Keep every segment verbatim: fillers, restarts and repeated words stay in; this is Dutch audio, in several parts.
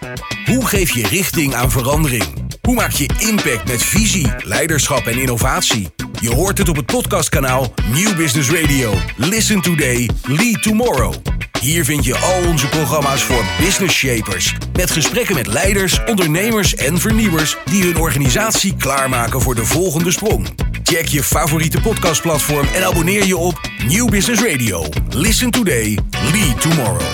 Hoe geef je richting aan verandering? Hoe maak je impact met visie, leiderschap en innovatie? Je hoort het op het podcastkanaal Nieuw Business Radio. Listen today, lead tomorrow. Hier vind je al onze programma's voor business shapers. Met gesprekken met leiders, ondernemers en vernieuwers die hun organisatie klaarmaken voor de volgende sprong. Check je favoriete podcastplatform en abonneer je op Nieuw Business Radio. Listen today, lead tomorrow.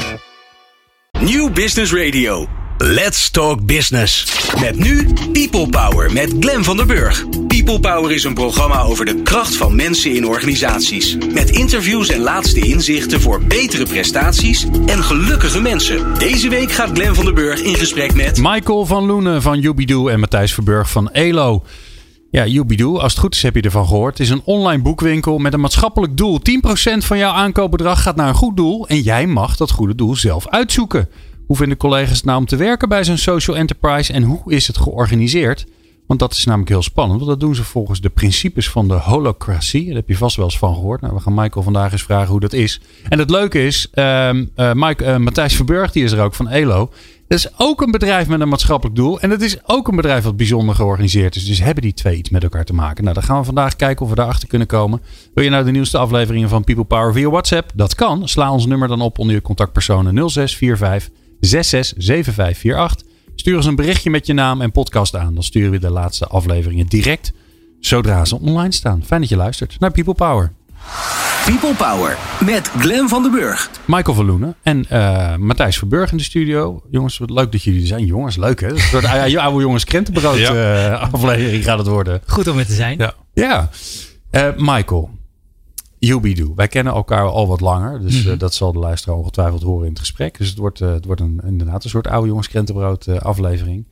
Nieuw Business Radio. Let's talk business. Met nu People Power met Glenn van der Burg. People Power is een programma over de kracht van mensen in organisaties. Met interviews en laatste inzichten voor betere prestaties en gelukkige mensen. Deze week gaat Glenn van der Burg in gesprek met Michael van Loenen van Youbido en Matthijs Verburg van Elo. Ja, Youbido, als het goed is heb je ervan gehoord. Het is een online boekwinkel met een maatschappelijk doel. tien procent van jouw aankoopbedrag gaat naar een goed doel. En jij mag dat goede doel zelf uitzoeken. Hoe vinden collega's het nou om te werken bij zo'n social enterprise? En hoe is het georganiseerd? Want dat is namelijk heel spannend. Want dat doen ze volgens de principes van de holacracy. Daar heb je vast wel eens van gehoord. Nou, we gaan Michael vandaag eens vragen hoe dat is. En het leuke is, uh, uh, Mike, uh, Matthijs Verburg, die is er ook van Elo. Dat is ook een bedrijf met een maatschappelijk doel. En dat is ook een bedrijf wat bijzonder georganiseerd is. Dus hebben die twee iets met elkaar te maken? Nou, dan gaan we vandaag kijken of we daarachter kunnen komen. Wil je nou de nieuwste afleveringen van People Power via WhatsApp? Dat kan. Sla ons nummer dan op onder je contactpersonen nul zes vier vijf zes zes zeven vijf vier acht. Stuur ons een berichtje met je naam en podcast aan. Dan sturen we de laatste afleveringen direct zodra ze online staan. Fijn dat je luistert naar People Power. People Power met Glenn van der Burg. Michael van Loenen en uh, Matthijs Verburg in de studio. Jongens, wat leuk dat jullie er zijn. Jongens, leuk hè? Een soort oude jongens krentenbrood ja. uh, aflevering gaat het worden. Goed om er te zijn. Ja, ja. Uh, Michael, Youbido. Wij kennen elkaar al wat langer. Dus mm-hmm. uh, dat zal de luisteraar ongetwijfeld horen in het gesprek. Dus het wordt, uh, het wordt een, inderdaad een soort oude jongens krentenbrood uh, aflevering.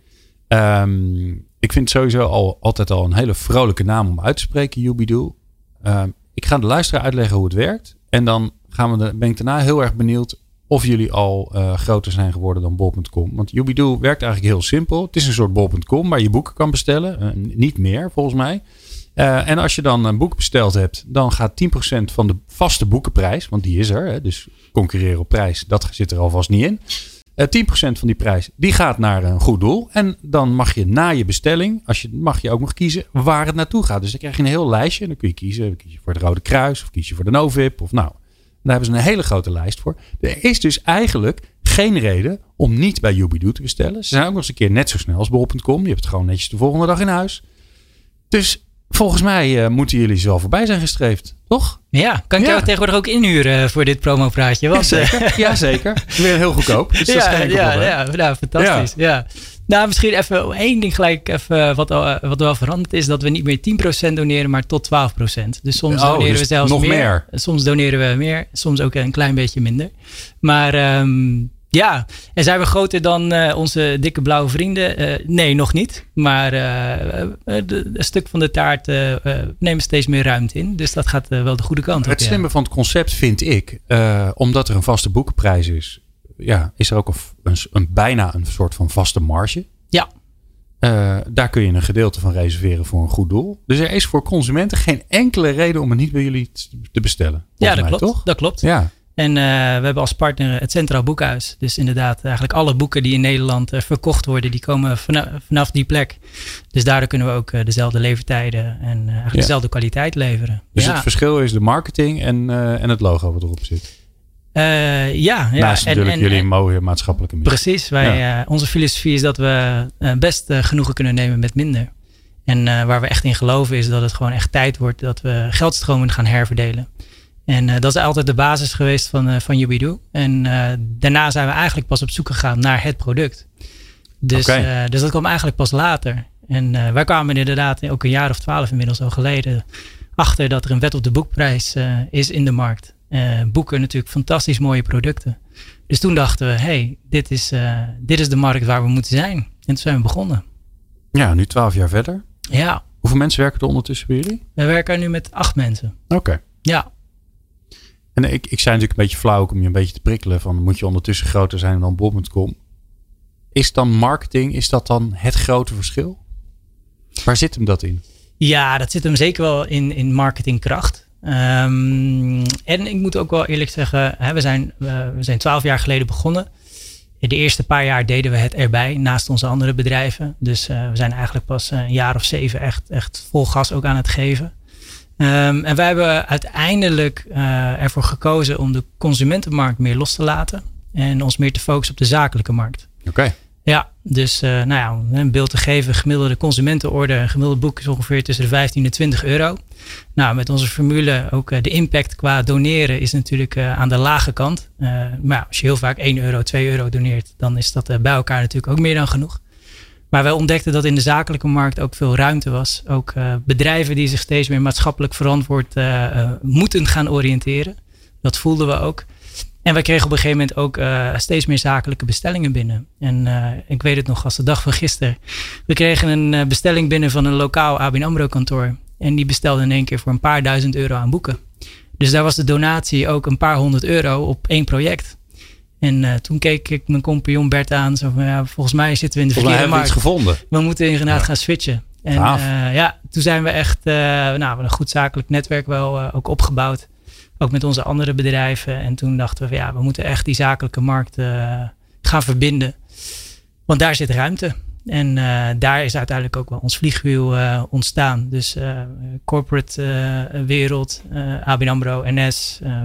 Um, ik vind het sowieso al, altijd al een hele vrolijke naam om uit te spreken, Youbido. Um, ik ga de luisteraar uitleggen hoe het werkt. En dan gaan we de, ben ik daarna heel erg benieuwd of jullie al uh, groter zijn geworden dan bol punt com. Want Youbido werkt eigenlijk heel simpel. Het is een soort bol punt com waar je boeken kan bestellen. Uh, niet meer volgens mij. Uh, en als je dan een boek besteld hebt, dan gaat tien procent van de vaste boekenprijs, want die is er, hè, dus concurreren op prijs, dat zit er alvast niet in. Uh, tien procent van die prijs, die gaat naar een goed doel. En dan mag je na je bestelling, als je, mag je ook nog kiezen waar het naartoe gaat. Dus dan krijg je een heel lijstje. Dan kun je kiezen, dan kies je voor het Rode Kruis of kies je voor de Novib. Of nou, daar hebben ze een hele grote lijst voor. Er is dus eigenlijk geen reden om niet bij Youbido te bestellen. Ze zijn ook nog eens een keer net zo snel als bol punt com. Je hebt het gewoon netjes de volgende dag in huis. Dus volgens mij uh, moeten jullie zo voorbij zijn gestreefd, toch? Ja, kan ik ja. jou tegenwoordig ook inhuren voor dit promopraatje? Want, ja, zeker. Ja, zeker. Weer heel goedkoop. Dus ja, dat is geen ja, probleem. ja, nou, fantastisch. Ja. Ja. Nou, misschien even één ding gelijk even wat, uh, wat wel veranderd is. Dat we niet meer tien procent doneren, maar tot twaalf procent. Dus soms oh, doneren dus we zelfs nog meer. meer. Soms doneren we meer. Soms ook een klein beetje minder. Maar Um, ja, en zijn we groter dan uh, onze dikke blauwe vrienden? Uh, nee, nog niet. Maar uh, een stuk van de taart uh, uh, nemen steeds meer ruimte in. Dus dat gaat uh, wel de goede kant op. Het slimme ja. van het concept vind ik, uh, omdat er een vaste boekenprijs is, ja, is er ook een, een, een bijna een soort van vaste marge. Ja. Uh, daar kun je een gedeelte van reserveren voor een goed doel. Dus er is voor consumenten geen enkele reden om het niet bij jullie te bestellen. Ja, dat mij, klopt. Toch? Dat klopt. Ja. En uh, we hebben als partner het Centraal Boekhuis. Dus inderdaad, eigenlijk alle boeken die in Nederland uh, verkocht worden, die komen vanaf, vanaf die plek. Dus daardoor kunnen we ook uh, dezelfde levertijden en uh, eigenlijk ja. dezelfde kwaliteit leveren. Dus ja. het verschil is de marketing en, uh, en het logo wat erop zit. Uh, ja, ja. Naast en, natuurlijk en, jullie en, mooie maatschappelijke missie. Precies. Wij, ja. uh, onze filosofie is dat we uh, best uh, genoegen kunnen nemen met minder. En uh, waar we echt in geloven is dat het gewoon echt tijd wordt dat we geldstromen gaan herverdelen. En uh, dat is altijd de basis geweest van, uh, van Youbido. En uh, daarna zijn we eigenlijk pas op zoek gegaan naar het product. Dus, okay. uh, dus dat kwam eigenlijk pas later. En uh, wij kwamen inderdaad ook een jaar of twaalf inmiddels al geleden achter dat er een wet op de boekprijs uh, is in de markt. Uh, boeken natuurlijk fantastisch mooie producten. Dus toen dachten we, hey, dit is, uh, dit is de markt waar we moeten zijn. En toen zijn we begonnen. Ja, nu twaalf jaar verder. Ja. Hoeveel mensen werken er ondertussen bij jullie? We werken nu met acht mensen. Oké. Okay. Ja. En ik, ik zei natuurlijk een beetje flauw om je een beetje te prikkelen. Van moet je ondertussen groter zijn dan bol punt com. Is dan marketing, is dat dan het grote verschil? Waar zit hem dat in? Ja, dat zit hem zeker wel in, in marketingkracht. Um, en ik moet ook wel eerlijk zeggen, hè, we zijn we zijn twaalf jaar geleden begonnen. de eerste paar jaar deden we het erbij naast onze andere bedrijven. Dus uh, we zijn eigenlijk pas een jaar of zeven echt, echt vol gas ook aan het geven. Um, en wij hebben uiteindelijk uh, ervoor gekozen om de consumentenmarkt meer los te laten. En ons meer te focussen op de zakelijke markt. Oké. Okay. Ja, dus uh, nou ja, om een beeld te geven. Gemiddelde consumentenorde, een gemiddeld boek is ongeveer tussen de vijftien en twintig euro. Nou, met onze formule ook uh, de impact qua doneren is natuurlijk uh, aan de lage kant. Uh, maar ja, als je heel vaak één euro, twee euro doneert, dan is dat uh, bij elkaar natuurlijk ook meer dan genoeg. Maar wij ontdekten dat in de zakelijke markt ook veel ruimte was. Ook uh, bedrijven die zich steeds meer maatschappelijk verantwoord uh, uh, moeten gaan oriënteren. Dat voelden we ook. En wij kregen op een gegeven moment ook uh, steeds meer zakelijke bestellingen binnen. En uh, ik weet het nog als de dag van gisteren. We kregen een uh, bestelling binnen van een lokaal A B N AMRO kantoor. En die bestelde in één keer voor een paar duizend euro aan boeken. Dus daar was de donatie ook een paar honderd euro op één project. En uh, toen keek ik mijn compagnon Bert aan. Zo van, ja, volgens mij zitten we in de verkeerde markt. Iets gevonden. We moeten inderdaad ja. gaan switchen. En uh, ja, toen zijn we echt uh, nou, een goed zakelijk netwerk wel uh, ook opgebouwd. Ook met onze andere bedrijven. En toen dachten we, ja, we moeten echt die zakelijke markt uh, gaan verbinden. Want daar zit ruimte. En uh, daar is uiteindelijk ook wel ons vliegwiel uh, ontstaan. Dus uh, corporate uh, wereld, uh, A B N AMRO, N S, uh,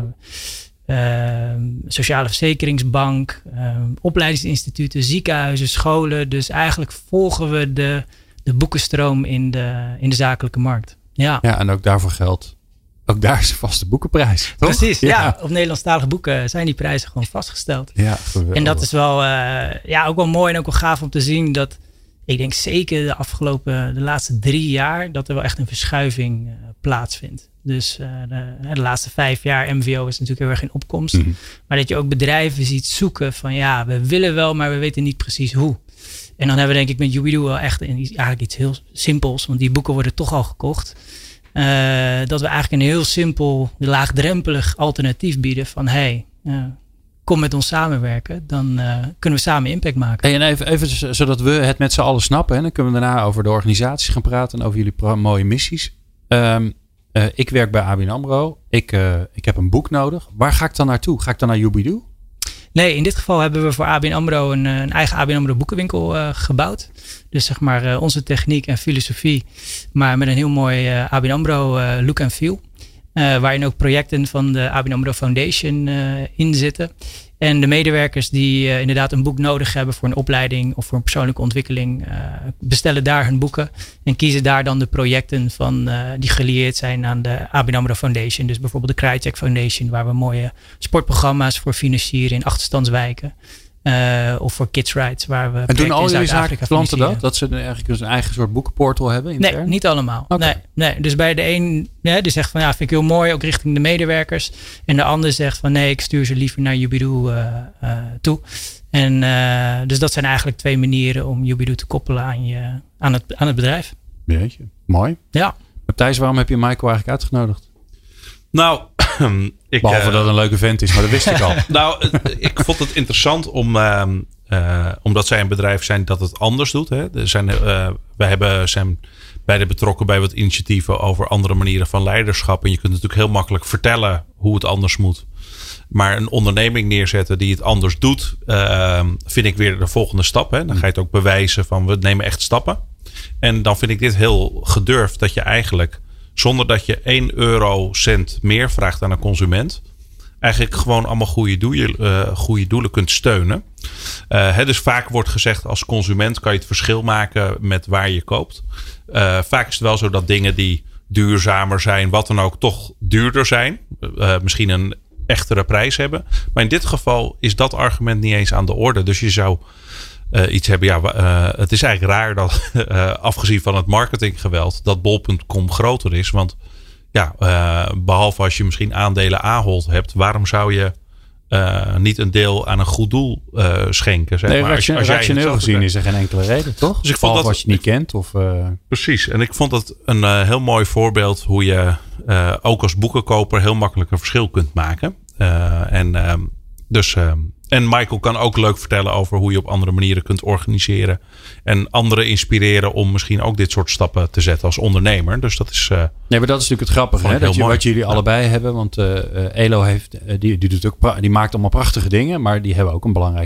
uh, Sociale Verzekeringsbank, uh, opleidingsinstituten, ziekenhuizen, scholen. Dus eigenlijk volgen we de, de boekenstroom in de, in de zakelijke markt. Ja. Ja, en ook daarvoor geldt. Ook daar is een vaste boekenprijs. Toch? Precies, ja. ja. Op Nederlandstalige boeken zijn die prijzen gewoon vastgesteld. Ja, en dat is wel, uh, ja, ook wel mooi en ook wel gaaf om te zien dat, ik denk zeker de afgelopen, de laatste drie jaar, dat er wel echt een verschuiving uh, plaatsvindt. Dus uh, de, de laatste vijf jaar M V O is natuurlijk heel erg in opkomst. Mm-hmm. Maar dat je ook bedrijven ziet zoeken van, ja, we willen wel, maar we weten niet precies hoe. En dan hebben we denk ik met Youbido wel echt een, eigenlijk iets heel simpels, want die boeken worden toch al gekocht. Uh, dat we eigenlijk een heel simpel, laagdrempelig alternatief bieden van hey, uh, kom met ons samenwerken, dan uh, kunnen we samen impact maken. Hey, en even, even zodat we het met z'n allen snappen, hè, dan kunnen we daarna over de organisaties gaan praten en over jullie pro- mooie missies. Um, uh, ik werk bij A B N AMRO, ik, uh, ik heb een boek nodig. Waar ga ik dan naartoe? Ga ik dan naar Youbido? Nee, in dit geval hebben we voor A B N AMRO een, een eigen A B N AMRO boekenwinkel uh, gebouwd. Dus zeg maar uh, onze techniek en filosofie, maar met een heel mooi uh, A B N AMRO uh, look en feel. Uh, waarin ook projecten van de A B N AMRO Foundation uh, in zitten. En de medewerkers die uh, inderdaad een boek nodig hebben voor een opleiding of voor een persoonlijke ontwikkeling, uh, bestellen daar hun boeken en kiezen daar dan de projecten van uh, die gelieerd zijn aan de A B N AMRO Foundation. Dus bijvoorbeeld de Krajicek Foundation, waar we mooie sportprogramma's voor financieren in achterstandswijken. Uh, of voor Kids Rights, waar we. En doen al jullie zakelijke klanten dat? Dat ze eigenlijk een eigen soort boekenportal hebben? Intern? Nee, niet allemaal. Okay. Nee, nee. Dus bij de een, ja, die zegt van ja, vind ik heel mooi, ook richting de medewerkers. En de ander zegt van nee, ik stuur ze liever naar Youbido uh, uh, toe. En uh, dus dat zijn eigenlijk twee manieren om Youbido te koppelen aan, je, aan, het, aan het bedrijf. Jeetje, mooi. Ja. Matthijs, waarom heb je Michael eigenlijk uitgenodigd? Nou, ik, behalve uh, dat het een leuke vent is, maar dat wist ik al. Nou, ik vond het interessant om, uh, uh, omdat zij een bedrijf zijn dat het anders doet. Hè. Er zijn, uh, wij hebben, zijn beide betrokken bij wat initiatieven over andere manieren van leiderschap. En je kunt natuurlijk heel makkelijk vertellen hoe het anders moet. Maar een onderneming neerzetten die het anders doet, uh, vind ik weer de volgende stap. Hè. Dan ga je het ook bewijzen van we nemen echt stappen. En dan vind ik dit heel gedurfd dat je eigenlijk, zonder dat je één eurocent meer vraagt aan een consument, eigenlijk gewoon allemaal goede doelen, uh, goede doelen kunt steunen. Uh, hè, dus vaak wordt gezegd als consument kan je het verschil maken met waar je koopt. Uh, vaak is het wel zo dat dingen die duurzamer zijn, wat dan ook, toch duurder zijn. Uh, misschien een echtere prijs hebben. Maar in dit geval is dat argument niet eens aan de orde. Dus je zou uh, iets hebben. Ja, uh, het is eigenlijk raar dat uh, afgezien van het marketinggeweld dat bol punt com groter is. Want ja, uh, behalve als je misschien aandelen Ahold hebt, waarom zou je uh, niet een deel aan een goed doel uh, schenken? Zeg nee, maar. Ration, als, als rationeel gezien is er geen enkele reden, toch? Dus ik vond dat, als je het niet kent. Of, uh... Precies. En ik vond dat een uh, heel mooi voorbeeld hoe je uh, ook als boekenkoper heel makkelijk een verschil kunt maken. Uh, en uh, dus uh, en Michael kan ook leuk vertellen over hoe je op andere manieren kunt organiseren. En anderen inspireren om misschien ook dit soort stappen te zetten als ondernemer. Dus dat is. Uh, nee, maar dat is natuurlijk het grappige. Hè? Dat je, wat jullie ja. allebei hebben. Want uh, uh, Elo heeft, uh, die, die, doet ook pra- die maakt allemaal prachtige dingen. Maar die hebben ook een belangrijke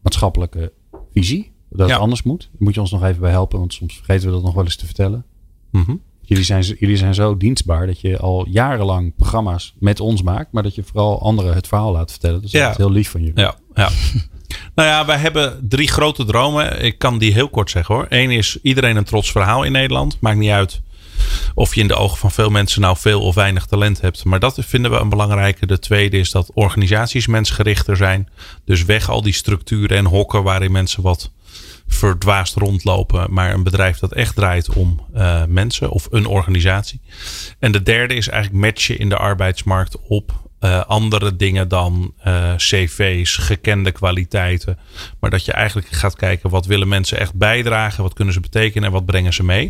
maatschappelijke visie. Dat ja. het anders moet. Daar moet je ons nog even bij helpen. Want soms vergeten we dat nog wel eens te vertellen. Mm-hmm. Jullie zijn, jullie zijn zo dienstbaar dat je al jarenlang programma's met ons maakt. Maar dat je vooral anderen het verhaal laat vertellen. Dus dat ja. is heel lief van jullie. Ja, ja. Nou ja, wij hebben drie grote dromen. Ik kan die heel kort zeggen hoor. Eén is iedereen een trots verhaal in Nederland. Maakt niet uit of je in de ogen van veel mensen nou veel of weinig talent hebt. Maar dat vinden we een belangrijke. De tweede is dat organisaties mensgerichter zijn. Dus weg al die structuren en hokken waarin mensen wat verdwaasd rondlopen. Maar een bedrijf dat echt draait om uh, mensen of een organisatie. En de derde is eigenlijk matchen in de arbeidsmarkt op Uh, andere dingen dan uh, cv's, gekende kwaliteiten. Maar dat je eigenlijk gaat kijken wat willen mensen echt bijdragen. Wat kunnen ze betekenen en wat brengen ze mee.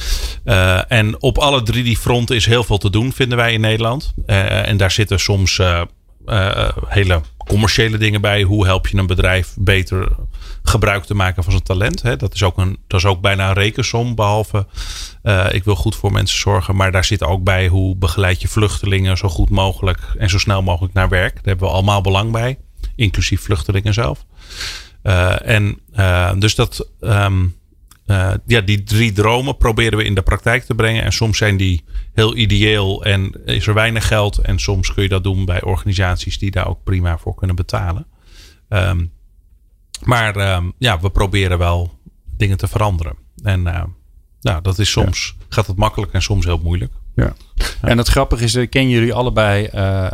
Uh, en op alle drie die fronten is heel veel te doen vinden wij in Nederland. Uh, en daar zitten soms uh, uh, hele commerciële dingen bij. Hoe help je een bedrijf beter gebruik te maken van zijn talent. Hè? Dat is ook een, dat is ook bijna een rekensom. Behalve uh, ik wil goed voor mensen zorgen. Maar daar zit ook bij hoe begeleid je vluchtelingen zo goed mogelijk en zo snel mogelijk naar werk. Daar hebben we allemaal belang bij. Inclusief vluchtelingen zelf. Uh, en uh, dus dat um, uh, ja, die drie dromen proberen we in de praktijk te brengen. En soms zijn die heel ideeel en is er weinig geld. En soms kun je dat doen bij organisaties die daar ook prima voor kunnen betalen. Um, Maar uh, ja, we proberen wel dingen te veranderen. En uh, nou, dat is soms ja. gaat het makkelijk en soms heel moeilijk. Ja. Ja. En het grappige is, ken jullie allebei uh,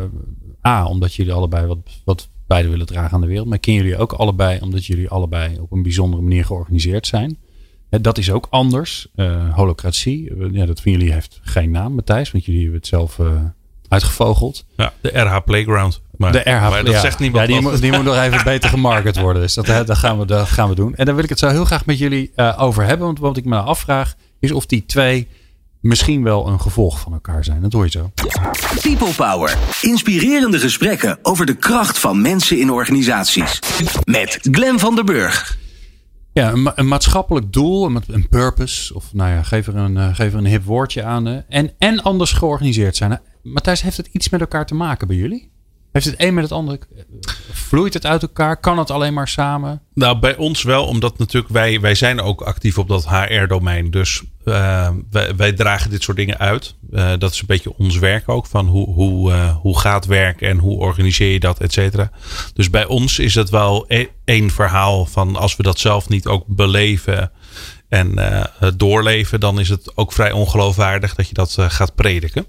A, omdat jullie allebei wat, wat beide willen dragen aan de wereld. Maar ken jullie ook allebei omdat jullie allebei op een bijzondere manier georganiseerd zijn. Dat is ook anders. Uh, holocratie, ja, dat van jullie heeft geen naam, Matthijs. Want jullie hebben het zelf uh, uitgevogeld. Ja, de R H Playground. Maar, de R H, maar dat ja. zegt niemand. Ja, die, moet, die moet nog even beter gemarket worden. Dus dat, dat, gaan we, dat gaan we doen. En daar wil ik het zo heel graag met jullie uh, over hebben. Want wat ik me nou afvraag is of die twee misschien wel een gevolg van elkaar zijn. Dat hoor je zo. People Power. Inspirerende gesprekken over de kracht van mensen in organisaties. Met Glenn van der Burg. Ja, een, een maatschappelijk doel, een, een purpose. Of nou ja, geef er een, uh, geef er een hip woordje aan. Uh, en, en anders georganiseerd zijn. Uh, Matthijs, heeft het iets met elkaar te maken bij jullie? Heeft het een met het andere? Vloeit het uit elkaar? Kan het alleen maar samen? Nou, bij ons wel. Omdat natuurlijk wij, wij zijn ook actief op dat H R-domein. Dus uh, wij, wij dragen dit soort dingen uit. Uh, dat is een beetje ons werk ook. Van hoe, hoe, uh, hoe gaat werk en hoe organiseer je dat, et cetera. Dus bij ons is het wel e- één verhaal van als we dat zelf niet ook beleven en uh, doorleven. Dan is het ook vrij ongeloofwaardig dat je dat uh, gaat prediken.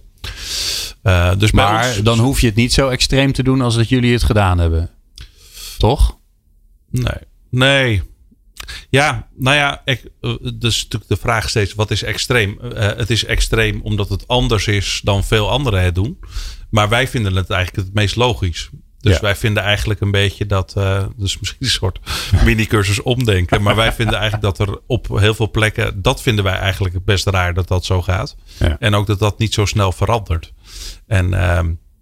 Uh, dus maar ons, dan hoef je het niet zo extreem te doen als dat jullie het gedaan hebben. Toch? Nee. Nee. Ja, nou ja, ik, dus natuurlijk de vraag steeds, wat is extreem? Uh, het is extreem omdat het anders is dan veel anderen het doen. Maar wij vinden het eigenlijk het meest logisch. Dus ja. wij vinden eigenlijk een beetje dat, uh, dus misschien een soort mini-cursus omdenken. Maar wij vinden eigenlijk dat er op heel veel plekken, dat vinden wij eigenlijk het best raar dat dat zo gaat. Ja. En ook dat dat niet zo snel verandert. En uh,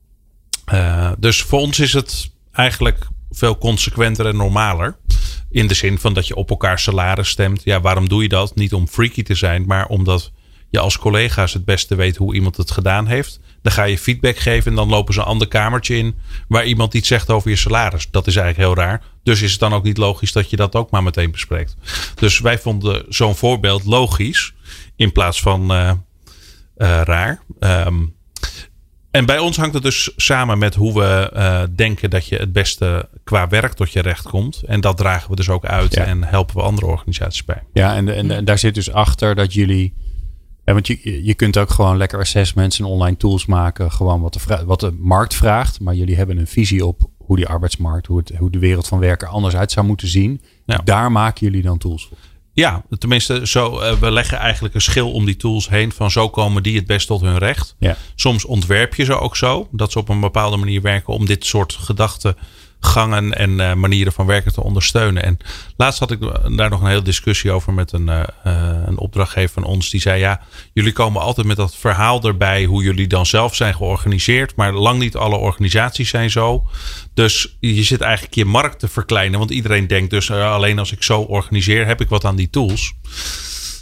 uh, dus voor ons is het eigenlijk veel consequenter en normaler. In de zin van dat je op elkaar salaris stemt. Ja, waarom doe je dat? Niet om freaky te zijn, maar omdat je als collega's het beste weet hoe iemand het gedaan heeft. Dan ga je feedback geven en dan lopen ze een ander kamertje in waar iemand iets zegt over je salaris. Dat is eigenlijk heel raar. Dus is het dan ook niet logisch dat je dat ook maar meteen bespreekt. Dus wij vonden zo'n voorbeeld logisch in plaats van uh, uh, raar. Um, en bij ons hangt het dus samen met hoe we uh, denken dat je het beste qua werk tot je recht komt. En dat dragen we dus ook uit ja. en helpen we andere organisaties bij. Ja, en, en, en daar zit dus achter dat jullie... Ja, want je, je kunt ook gewoon lekker assessments en online tools maken. Gewoon wat de, vra- wat de markt vraagt. Maar jullie hebben een visie op hoe die arbeidsmarkt, hoe, het, hoe de wereld van werken anders uit zou moeten zien. Ja. Daar maken jullie dan tools voor. Ja, tenminste, zo, uh, we leggen eigenlijk een schil om die tools heen. Van zo komen die het best tot hun recht. Ja. Soms ontwerp je ze ook zo. Dat ze op een bepaalde manier werken om dit soort gedachten gangen en uh, manieren van werken te ondersteunen. En laatst had ik daar nog een hele discussie over met een, uh, een opdrachtgever van ons. Die zei, ja, jullie komen altijd met dat verhaal erbij hoe jullie dan zelf zijn georganiseerd. Maar lang niet alle organisaties zijn zo. Dus je zit eigenlijk je markt te verkleinen. Want iedereen denkt dus, uh, alleen als ik zo organiseer heb ik wat aan die tools.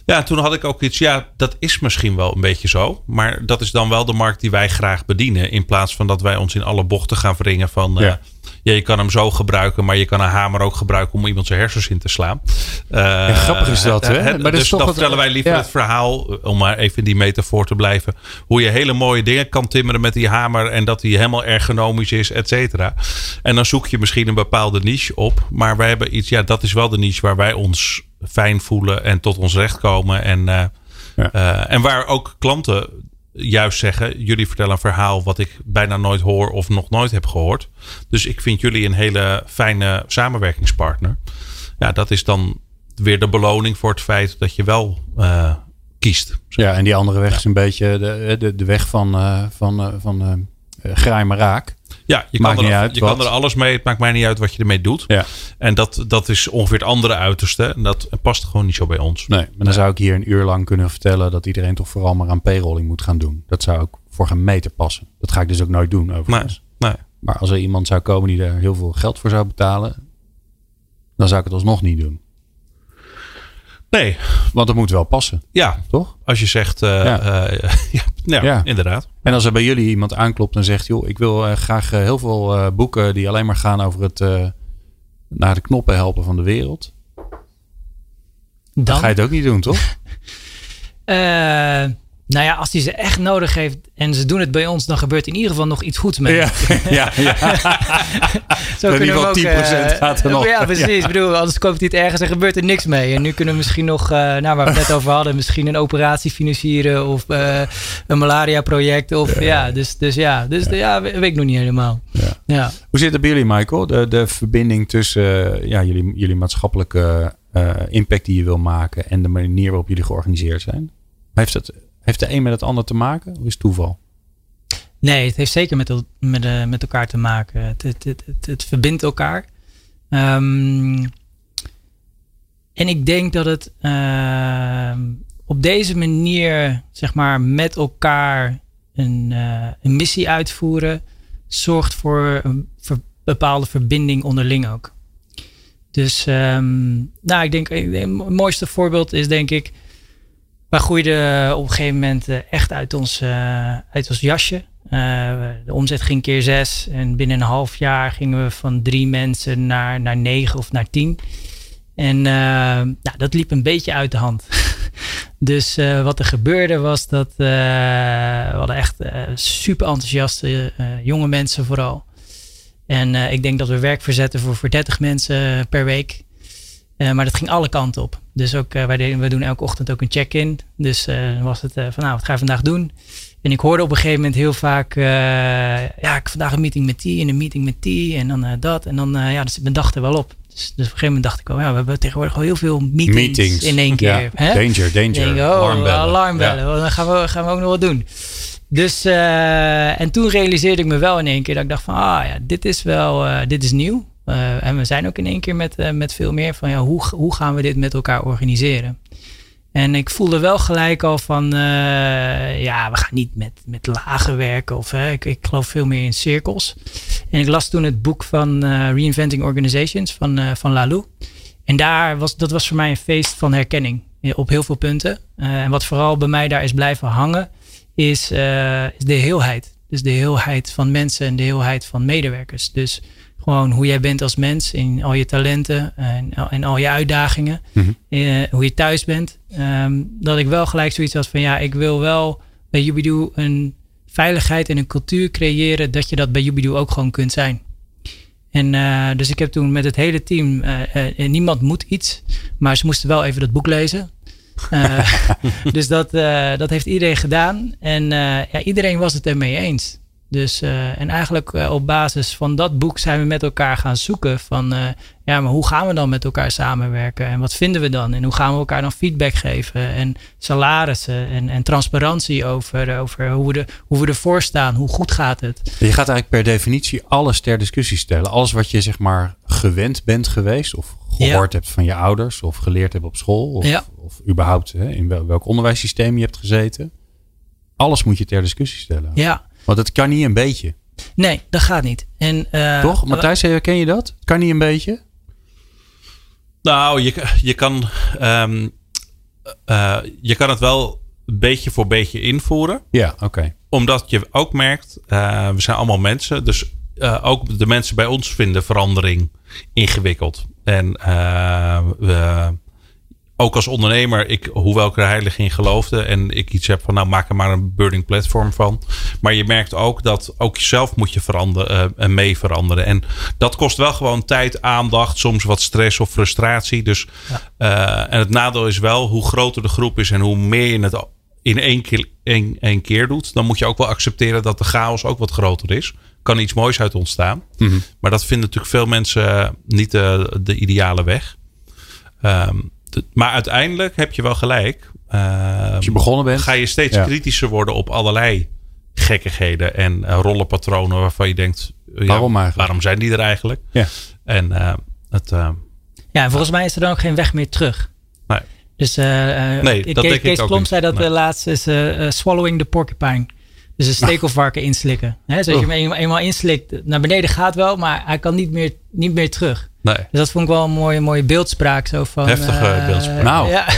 Ja, toen had ik ook iets. Ja, dat is misschien wel een beetje zo. Maar dat is dan wel de markt die wij graag bedienen. In plaats van dat wij ons in alle bochten gaan wringen van... Ja. Uh, ja, je kan hem zo gebruiken, maar je kan een hamer ook gebruiken om iemand zijn hersens in te slaan. Uh, ja, grappig is dat, hè? hè? Maar dus dan vertellen wij liever ja. het verhaal, om maar even in die metafoor te blijven. Hoe je hele mooie dingen kan timmeren met die hamer en dat die helemaal ergonomisch is, et cetera. En dan zoek je misschien een bepaalde niche op. Maar wij hebben iets, ja, dat is wel de niche waar wij ons fijn voelen en tot ons recht komen. En, uh, ja. uh, en waar ook klanten juist zeggen, jullie vertellen een verhaal wat ik bijna nooit hoor of nog nooit heb gehoord. Dus ik vind jullie een hele fijne samenwerkingspartner. Ja, dat is dan weer de beloning voor het feit dat je wel uh, kiest. Ja, en die andere weg ja. is een beetje de, de, de weg van, uh, van, uh, van uh, graai maar raak. Ja, je, kan er, uit, je kan er alles mee. Het maakt mij niet uit wat je ermee doet. Ja. En dat, dat is ongeveer het andere uiterste. En dat past gewoon niet zo bij ons. Nee, maar dan nee. zou ik hier een uur lang kunnen vertellen dat iedereen toch vooral maar aan payrolling moet gaan doen. Dat zou ook voor geen meter passen. Dat ga ik dus ook nooit doen overigens. Nee, nee. Maar als er iemand zou komen die er heel veel geld voor zou betalen, dan zou ik het alsnog niet doen. Nee. Want het moet wel passen. Ja. Toch? Als je zegt, uh, ja. Uh, ja, ja, ja, inderdaad. En als er bij jullie iemand aanklopt en zegt, joh, ik wil uh, graag uh, heel veel uh, boeken die alleen maar gaan over het uh, naar de knoppen helpen van de wereld. Dan, dan ga je het ook niet doen, toch? uh, nou ja, als hij ze echt nodig heeft en ze doen het bij ons, dan gebeurt in ieder geval nog iets goeds mee. Ja, ja, ja. Zo kunnen we ook, tien procent uh, gaat er nog. Ja, precies. Ja. Ik bedoel, anders koopt hij het ergens en gebeurt er niks mee. En nu kunnen we misschien nog, uh, nou, waar we het net over hadden, misschien een operatie financieren of uh, een malaria project. Of, ja. ja, dus, dus ja, dus ja. ja, weet ik nog niet helemaal. Ja. Ja. Hoe zit het bij jullie, Michael? De, de verbinding tussen uh, ja, jullie, jullie maatschappelijke uh, impact die je wil maken en de manier waarop jullie georganiseerd zijn? Heeft het... Heeft de een met het ander te maken? Of is het toeval? Nee, het heeft zeker met, met, uh, met elkaar te maken. Het, het, het, het, het verbindt elkaar. Um, en ik denk dat het uh, op deze manier, zeg maar, met elkaar een, uh, een missie uitvoeren, zorgt voor een ver, bepaalde verbinding onderling ook. Dus, um, nou, ik denk, het mooiste voorbeeld is, denk ik, wij groeiden op een gegeven moment echt uit ons, uh, uit ons jasje. Uh, de omzet ging keer zes. En binnen een half jaar gingen we van drie mensen naar, naar negen of naar tien. En uh, nou, dat liep een beetje uit de hand. Dus uh, wat er gebeurde was dat uh, we hadden echt uh, super enthousiaste uh, jonge mensen vooral. En uh, ik denk dat we werk verzetten voor, voor dertig mensen per week. Uh, maar dat ging alle kanten op. Dus ook, uh, wij, deden, wij doen elke ochtend ook een check-in. Dus uh, dan was het uh, van, nou, wat ga je vandaag doen? En ik hoorde op een gegeven moment heel vaak, uh, ja, ik heb vandaag een meeting met die en een meeting met die en dan uh, dat. En dan, uh, ja, dus ik dacht er wel op. Dus, dus op een gegeven moment dacht ik, oh ja, we hebben tegenwoordig al heel veel meetings, meetings. in één keer. Ja. Hè? Danger, danger. Denk, oh, alarmbellen. alarmbellen. Ja. Dan gaan we, gaan we ook nog wat doen. Dus, uh, en toen realiseerde ik me wel in één keer dat ik dacht van, ah ja, dit is wel, uh, dit is nieuw. Uh, en we zijn ook in één keer met, uh, met veel meer van, ja, hoe, hoe gaan we dit met elkaar organiseren? En ik voelde wel gelijk al van, uh, ja, we gaan niet met, met lagen werken. Of uh, ik, ik geloof veel meer in cirkels. En ik las toen het boek van uh, Reinventing Organizations van, uh, van Laloux. En daar was, dat was voor mij een feest van herkenning op heel veel punten. Uh, en wat vooral bij mij daar is blijven hangen, is, uh, is de heelheid. Dus de heelheid van mensen en de heelheid van medewerkers. Dus gewoon hoe jij bent als mens in al je talenten en, en al je uitdagingen. Mm-hmm. Uh, hoe je thuis bent. Um, dat ik wel gelijk zoiets had van, ja, ik wil wel bij Yubidoe een veiligheid en een cultuur creëren dat je dat bij Yubidoe ook gewoon kunt zijn. En uh, dus ik heb toen met het hele team, uh, uh, niemand moet iets, maar ze moesten wel even dat boek lezen. Uh, dus dat, uh, dat heeft iedereen gedaan. En uh, ja, iedereen was het ermee eens. Dus, uh, en eigenlijk uh, op basis van dat boek zijn we met elkaar gaan zoeken van, uh, ja, maar hoe gaan we dan met elkaar samenwerken? En wat vinden we dan? En hoe gaan we elkaar dan feedback geven? En salarissen en, en transparantie over, over hoe, we de, hoe we ervoor staan. Hoe goed gaat het? Je gaat eigenlijk per definitie alles ter discussie stellen. Alles wat je zeg maar gewend bent geweest of gehoord ja. hebt van je ouders of geleerd hebt op school. Of, ja. of überhaupt hè, in wel, welk onderwijssysteem je hebt gezeten. Alles moet je ter discussie stellen. Ja. Want het kan niet een beetje. Nee, dat gaat niet. En, uh, Toch? Matthijs, herken je dat? Het kan niet een beetje? Nou, je, je kan... Um, uh, je kan het wel beetje voor beetje invoeren. Ja, oké. Okay. Omdat je ook merkt, uh, we zijn allemaal mensen. Dus uh, ook de mensen bij ons vinden verandering ingewikkeld. En uh, we, ook als ondernemer, ik, hoewel ik er heilig in geloofde en ik iets heb van, nou maak er maar een burning platform van. Maar je merkt ook dat ook jezelf moet je veranderen en uh, mee veranderen. En dat kost wel gewoon tijd, aandacht, soms wat stress of frustratie. Dus, ja. uh, en het nadeel is wel, hoe groter de groep is en hoe meer je het in één keer, één, één keer doet, dan moet je ook wel accepteren dat de chaos ook wat groter is. Kan iets moois uit ontstaan. Mm-hmm. Maar dat vinden natuurlijk veel mensen niet de, de ideale weg. Um, de, maar uiteindelijk heb je wel gelijk. Uh, Als je begonnen bent. Ga je steeds ja. kritischer worden op allerlei gekkigheden en uh, rollenpatronen waarvan je denkt, ja, waarom, waarom zijn die er eigenlijk? Ja. En uh, het. Uh, ja, en volgens mij is er dan ook geen weg meer terug. Nee. Dus uh, nee, Kees, dat denk Kees ik ook Klom niet. zei dat nee. de laatste is uh, uh, swallowing the porcupine. Dus een stekelvarken inslikken. Hè, dus als je hem eenmaal, eenmaal inslikt, naar beneden gaat wel, maar hij kan niet meer, niet meer terug. Nee. Dus dat vond ik wel een mooie, mooie beeldspraak. Zo van, Heftige uh, beeldspraak. Nou. Ja.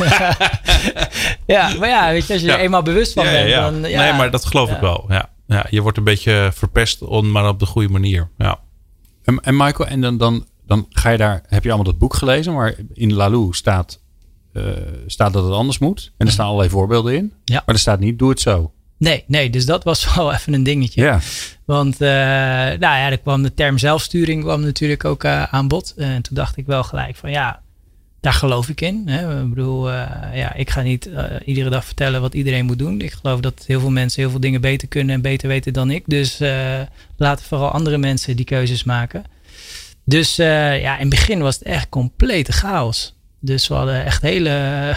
ja, maar ja, weet je, als je ja. er eenmaal bewust van ja, bent. Ja. Dan, ja. Nee, maar dat geloof ja. ik wel. Ja. Ja, je wordt een beetje verpest, on, maar op de goede manier. Ja. En, en Michael, en dan, dan, dan ga je daar, heb je allemaal dat boek gelezen, maar in Laloux staat, uh, staat dat het anders moet. En er staan allerlei voorbeelden in. Ja. Maar er staat niet, doe het zo. Nee, nee, dus dat was wel even een dingetje. Ja. Want uh, nou ja, er kwam de term zelfsturing kwam natuurlijk ook uh, aan bod. Uh, en toen dacht ik wel gelijk van ja, daar geloof ik in. Hè. Ik bedoel, uh, ja, ik ga niet uh, iedere dag vertellen wat iedereen moet doen. Ik geloof dat heel veel mensen heel veel dingen beter kunnen en beter weten dan ik. Dus uh, laten vooral andere mensen die keuzes maken. Dus uh, ja, in het begin was het echt complete chaos. Dus we hadden echt hele,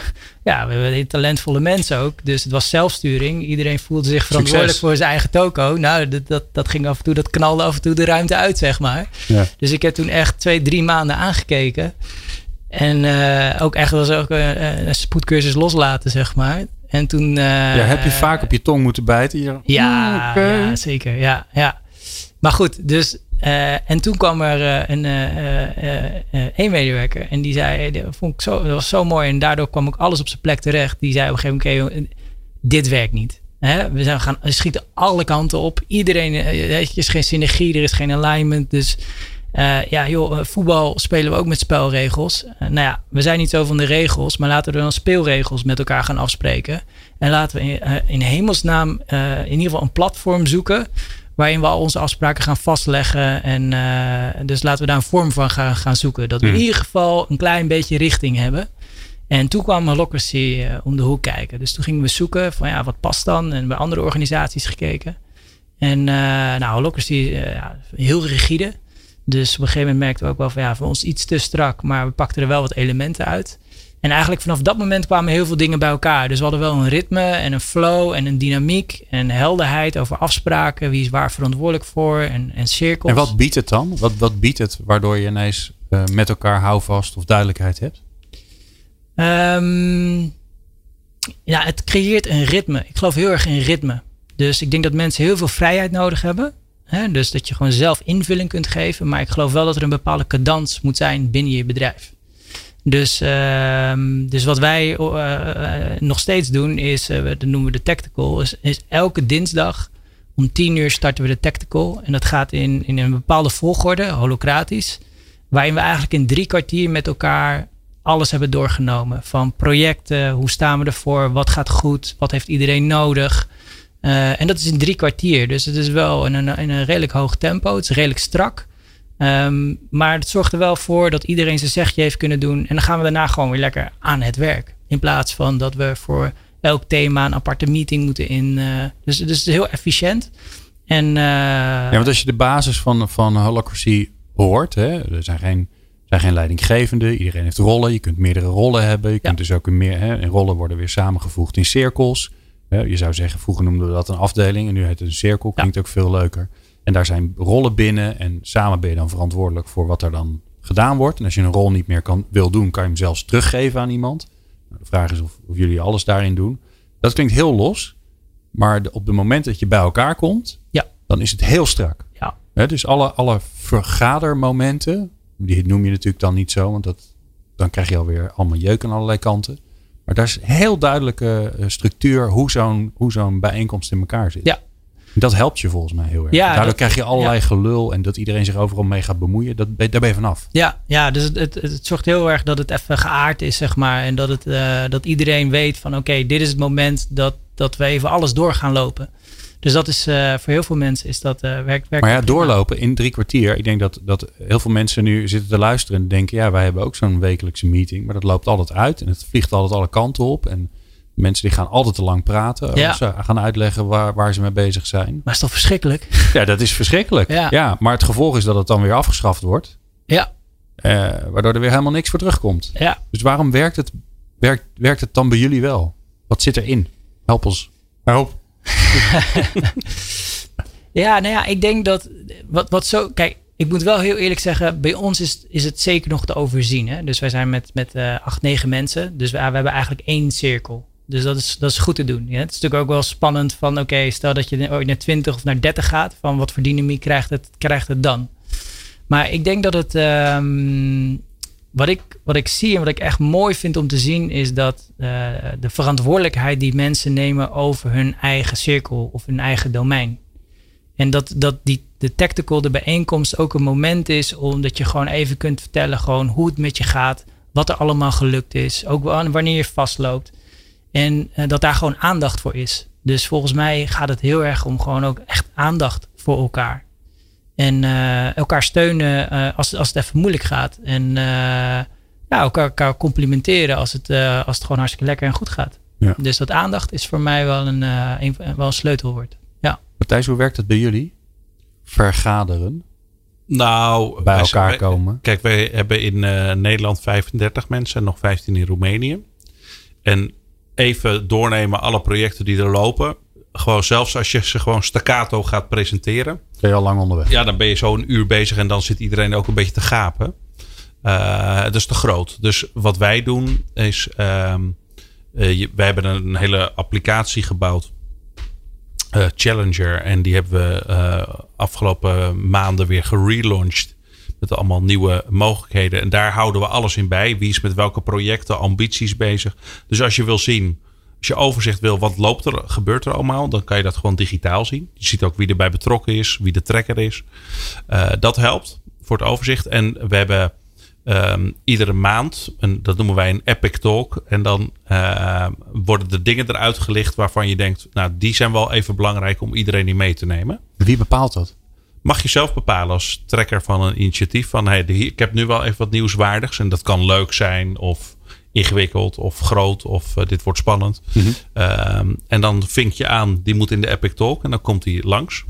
ja, we hebben talentvolle mensen ook. Dus het was zelfsturing. Iedereen voelde zich verantwoordelijk Succes. voor zijn eigen toko. Nou, dat, dat, dat ging af en toe, dat knalde af en toe de ruimte uit, zeg maar. Ja. Dus ik heb toen echt twee, drie maanden aangekeken. En uh, ook echt was ook een, een spoedcursus loslaten, zeg maar. En toen... Uh, ja, heb je vaak op je tong moeten bijten? Hier? Ja, okay. ja, zeker. Ja, ja. Maar goed, dus... Uh, en toen kwam er uh, een uh, uh, uh, een medewerker en die zei, dat vond ik zo, dat was zo mooi en daardoor kwam ook alles op zijn plek terecht. Die zei op een gegeven moment, okay, dit werkt niet. Hè? We zijn gaan we schieten alle kanten op. Iedereen, uh, er is geen synergie, er is geen alignment. Dus uh, ja, joh, voetbal spelen we ook met spelregels. Uh, nou ja, we zijn niet zo van de regels, maar laten we dan speelregels met elkaar gaan afspreken. En laten we in, uh, in hemelsnaam uh, in ieder geval een platform zoeken waarin we al onze afspraken gaan vastleggen. En uh, dus laten we daar een vorm van gaan, gaan zoeken. Dat we mm. in ieder geval een klein beetje richting hebben. En toen kwam Holacracy uh, om de hoek kijken. Dus toen gingen we zoeken van ja, wat past dan? En bij andere organisaties gekeken. En uh, nou, Holacracy uh, ja, heel rigide. Dus op een gegeven moment merkten we ook wel van ja, voor ons iets te strak. Maar we pakten er wel wat elementen uit. En eigenlijk vanaf dat moment kwamen heel veel dingen bij elkaar. Dus we hadden wel een ritme en een flow en een dynamiek en helderheid over afspraken. Wie is waar verantwoordelijk voor en, en cirkels. En wat biedt het dan? Wat, wat biedt het waardoor je ineens uh, met elkaar houvast of duidelijkheid hebt? Um, ja, het creëert een ritme. Ik geloof heel erg in ritme. Dus ik denk dat mensen heel veel vrijheid nodig hebben. Hè? Dus dat je gewoon zelf invulling kunt geven. Maar ik geloof wel dat er een bepaalde cadans moet zijn binnen je bedrijf. Dus, uh, dus wat wij uh, uh, nog steeds doen is, uh, dat noemen we de tactical, is, is elke dinsdag om tien uur starten we de tactical. En dat gaat in, in een bepaalde volgorde, holocratisch, waarin we eigenlijk in drie kwartier met elkaar alles hebben doorgenomen. Van projecten, hoe staan we ervoor, wat gaat goed, wat heeft iedereen nodig. Uh, en dat is in drie kwartier, dus het is wel in een, in een redelijk hoog tempo, het is redelijk strak. Um, maar het zorgt er wel voor dat iedereen zijn zegje heeft kunnen doen. En dan gaan we daarna gewoon weer lekker aan het werk. In plaats van dat we voor elk thema een aparte meeting moeten in. Uh, dus, dus het is heel efficiënt. En, uh, ja, want als je de basis van, van Holacracy hoort. Hè, er zijn geen, zijn geen leidinggevenden. Iedereen heeft rollen. Je kunt meerdere rollen hebben. Je kunt ja. dus ook een meer. Hè, en rollen worden weer samengevoegd in cirkels. Hè, je zou zeggen, vroeger noemden we dat een afdeling. En nu heet het een cirkel. Klinkt ja. ook veel leuker. En daar zijn rollen binnen en samen ben je dan verantwoordelijk voor wat er dan gedaan wordt. En als je een rol niet meer kan, wil doen, kan je hem zelfs teruggeven aan iemand. Nou, de vraag is of, of jullie alles daarin doen. Dat klinkt heel los, maar de, op het moment dat je bij elkaar komt, ja. dan is het heel strak. Ja. He, dus alle, alle vergadermomenten, die noem je natuurlijk dan niet zo, want dat, dan krijg je alweer allemaal jeuk aan allerlei kanten. Maar daar is heel duidelijke structuur hoe zo'n, hoe zo'n bijeenkomst in elkaar zit. Ja. Dat helpt je volgens mij heel erg. Ja, Daardoor dat, krijg je allerlei ja. gelul en dat iedereen zich overal mee gaat bemoeien. Dat, daar ben je vanaf. Ja, ja dus het, het, het zorgt heel erg dat het even geaard is, zeg maar. En dat, het, uh, dat iedereen weet van oké, okay, dit is het moment dat, dat we even alles door gaan lopen. Dus dat is uh, voor heel veel mensen is dat uh, werkt, werkt. Maar ja, doorlopen in drie kwartier. Ik denk dat, dat heel veel mensen nu zitten te luisteren en denken, ja, wij hebben ook zo'n wekelijkse meeting. Maar dat loopt altijd uit en het vliegt altijd alle kanten op. En mensen die gaan altijd te lang praten. Ja. Of ze gaan uitleggen waar, waar ze mee bezig zijn. Maar is toch verschrikkelijk? Ja, dat is verschrikkelijk. Ja. Ja, maar het gevolg is dat het dan weer afgeschaft wordt. Ja. Uh, waardoor er weer helemaal niks voor terugkomt. Ja. Dus waarom werkt het, werkt, werkt het dan bij jullie wel? Wat zit erin? Help ons. Help. Ja, nou ja, ik denk dat wat, wat zo. Kijk, ik moet wel heel eerlijk zeggen, bij ons is, is het zeker nog te overzien. Hè? Dus wij zijn met, met uh, acht, negen mensen. Dus we, we hebben eigenlijk één cirkel. Dus dat is, dat is goed te doen. Ja? Het is natuurlijk ook wel spannend van oké, okay, stel dat je ooit naar twintig of naar dertig gaat. Van wat voor dynamiek krijgt het, krijgt het dan? Maar ik denk dat het. Um, wat, ik, wat ik zie en wat ik echt mooi vind om te zien, is dat uh, de verantwoordelijkheid die mensen nemen over hun eigen cirkel of hun eigen domein. En dat, dat die, de tactical, de bijeenkomst ook een moment is omdat je gewoon even kunt vertellen gewoon hoe het met je gaat. Wat er allemaal gelukt is. Ook wanneer je vastloopt. En uh, dat daar gewoon aandacht voor is. Dus volgens mij gaat het heel erg om gewoon ook echt aandacht voor elkaar. En uh, elkaar steunen uh, als, als het even moeilijk gaat. En uh, ja, elkaar, elkaar complimenteren als het, uh, als het gewoon hartstikke lekker en goed gaat. Ja. Dus dat aandacht is voor mij wel een, uh, een, wel een sleutelwoord. Ja. Matthijs, hoe werkt het bij jullie? Vergaderen? Nou, bij elkaar wij, komen. Kijk, wij hebben in uh, Nederland vijfendertig mensen en nog vijftien in Roemenië. En even doornemen alle projecten die er lopen. Gewoon zelfs als je ze gewoon staccato gaat presenteren. Ben je al lang onderweg. Ja, dan ben je zo een uur bezig en dan zit iedereen ook een beetje te gapen. Uh, dat is te groot. Dus wat wij doen is, uh, uh, je, wij hebben een hele applicatie gebouwd. Uh, Challenger. En die hebben we uh, afgelopen maanden weer gerelaunched. Met allemaal nieuwe mogelijkheden. En daar houden we alles in bij. Wie is met welke projecten, ambities bezig. Dus als je wil zien, als je overzicht wil, wat loopt er, gebeurt er allemaal. Dan kan je dat gewoon digitaal zien. Je ziet ook wie erbij betrokken is, wie de trekker is. Uh, dat helpt voor het overzicht. En we hebben um, iedere maand, en dat noemen wij een Epic Talk. En dan uh, worden de dingen eruit gelicht waarvan je denkt, nou, die zijn wel even belangrijk om iedereen die mee te nemen. Wie bepaalt dat? Mag je zelf bepalen als trekker van een initiatief. Van hey, ik heb nu wel even wat nieuwswaardigs. En dat kan leuk zijn of ingewikkeld of groot of uh, dit wordt spannend. Mm-hmm. Um, en dan vink je aan, die moet in de Epic Talk. En dan komt die langs.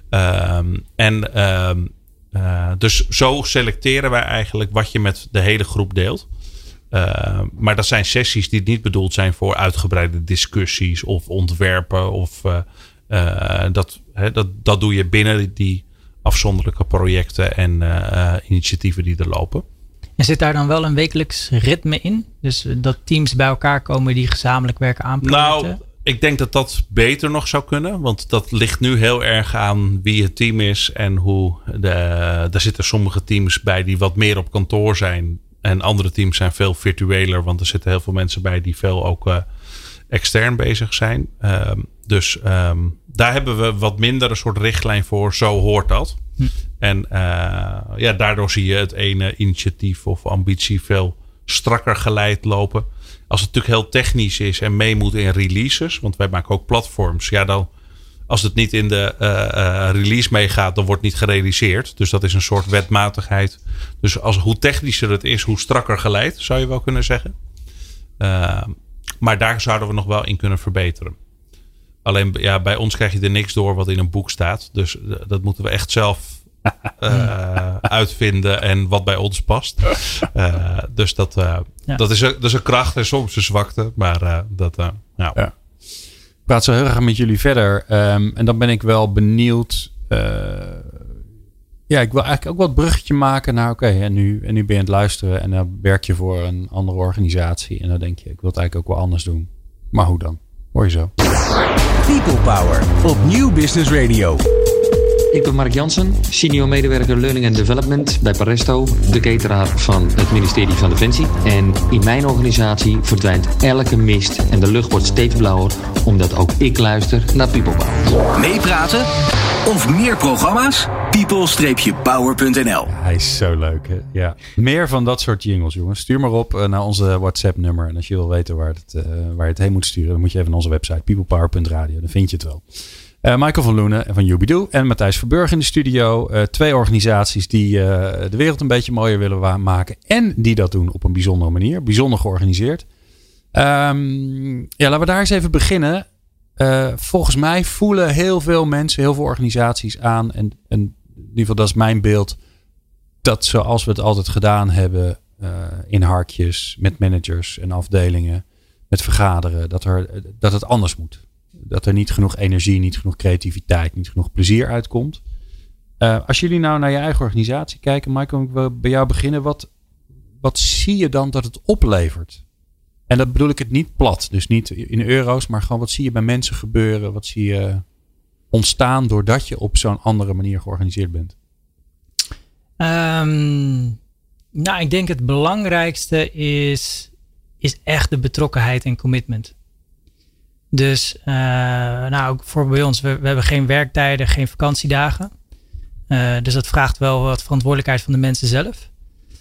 Um, en um, uh, dus zo selecteren wij eigenlijk wat je met de hele groep deelt. Uh, maar dat zijn sessies die niet bedoeld zijn voor uitgebreide discussies of ontwerpen. Of uh, uh, dat, hè, dat, dat doe je binnen die afzonderlijke projecten en uh, initiatieven die er lopen. En zit daar dan wel een wekelijks ritme in? Dus dat teams bij elkaar komen die gezamenlijk werken aan projecten? Nou, ik denk dat dat beter nog zou kunnen. Want dat ligt nu heel erg aan wie het team is. En hoe de, er zitten sommige teams bij die wat meer op kantoor zijn. En andere teams zijn veel virtueler. Want er zitten heel veel mensen bij die veel ook uh, extern bezig zijn. Um, dus um, daar hebben we wat minder een soort richtlijn voor. Zo hoort dat. Hm. En uh, ja, daardoor zie je het ene initiatief of ambitie veel strakker geleid lopen. Als het natuurlijk heel technisch is en mee moet in releases. Want wij maken ook platforms. Ja, dan, als het niet in de uh, uh, release meegaat, dan wordt niet gerealiseerd. Dus dat is een soort wetmatigheid. Dus als, hoe technischer het is, hoe strakker geleid, zou je wel kunnen zeggen. Uh, maar daar zouden we nog wel in kunnen verbeteren. Alleen ja, bij ons krijg je er niks door wat in een boek staat. Dus uh, dat moeten we echt zelf uh, uitvinden en wat bij ons past. Uh, dus dat, uh, ja. dat, is een, dat is een kracht en soms een zwakte. Maar uh, dat, uh, ja. ja. Ik praat zo heel graag met jullie verder. Um, en dan ben ik wel benieuwd. Uh, ja, ik wil eigenlijk ook wat bruggetje maken naar oké, okay, en, nu, en nu ben je aan het luisteren en dan werk je voor een andere organisatie. En dan denk je, ik wil het eigenlijk ook wel anders doen. Maar hoe dan? Hoor je zo. People Power op Nieuw Business Radio. Ik ben Mark Jansen, senior medewerker Learning and Development bij Paresto, de cateraar van het ministerie van Defensie. En in mijn organisatie verdwijnt elke mist en de lucht wordt steeds blauwer, omdat ook ik luister naar People Power. Meepraten of meer programma's? people power punt n l. Hij is zo leuk, hè? Ja. Meer van dat soort jingles, jongens. Stuur maar op naar onze WhatsApp-nummer. En als je wil weten waar het, uh, waar je het heen moet sturen, dan moet je even naar onze website people power punt radio. Dan vind je het wel. Uh, Michael van Loenen van Joobidoo en Matthijs Verburg in de studio. Uh, twee organisaties die uh, de wereld een beetje mooier willen maken. En die dat doen op een bijzondere manier. Bijzonder georganiseerd. Um, ja, laten we daar eens even beginnen. Uh, volgens mij voelen heel veel mensen, heel veel organisaties aan. En, en in ieder geval, dat is mijn beeld. Dat zoals we het altijd gedaan hebben. Uh, in harkjes, met managers en afdelingen. Met vergaderen. Dat, er, dat het anders moet. Dat er niet genoeg energie, niet genoeg creativiteit, niet genoeg plezier uitkomt. Uh, als jullie nou naar je eigen organisatie kijken, Michael, ik wil bij jou beginnen. Wat, wat zie je dan dat het oplevert? En dat bedoel ik het niet plat, dus niet in euro's, maar gewoon wat zie je bij mensen gebeuren? Wat zie je ontstaan doordat je op zo'n andere manier georganiseerd bent? Um, nou, ik denk het belangrijkste is, is echt de betrokkenheid en commitment. Dus uh, nou, ook voor bij ons, we, we hebben geen werktijden, geen vakantiedagen. Uh, dus dat vraagt wel wat verantwoordelijkheid van de mensen zelf.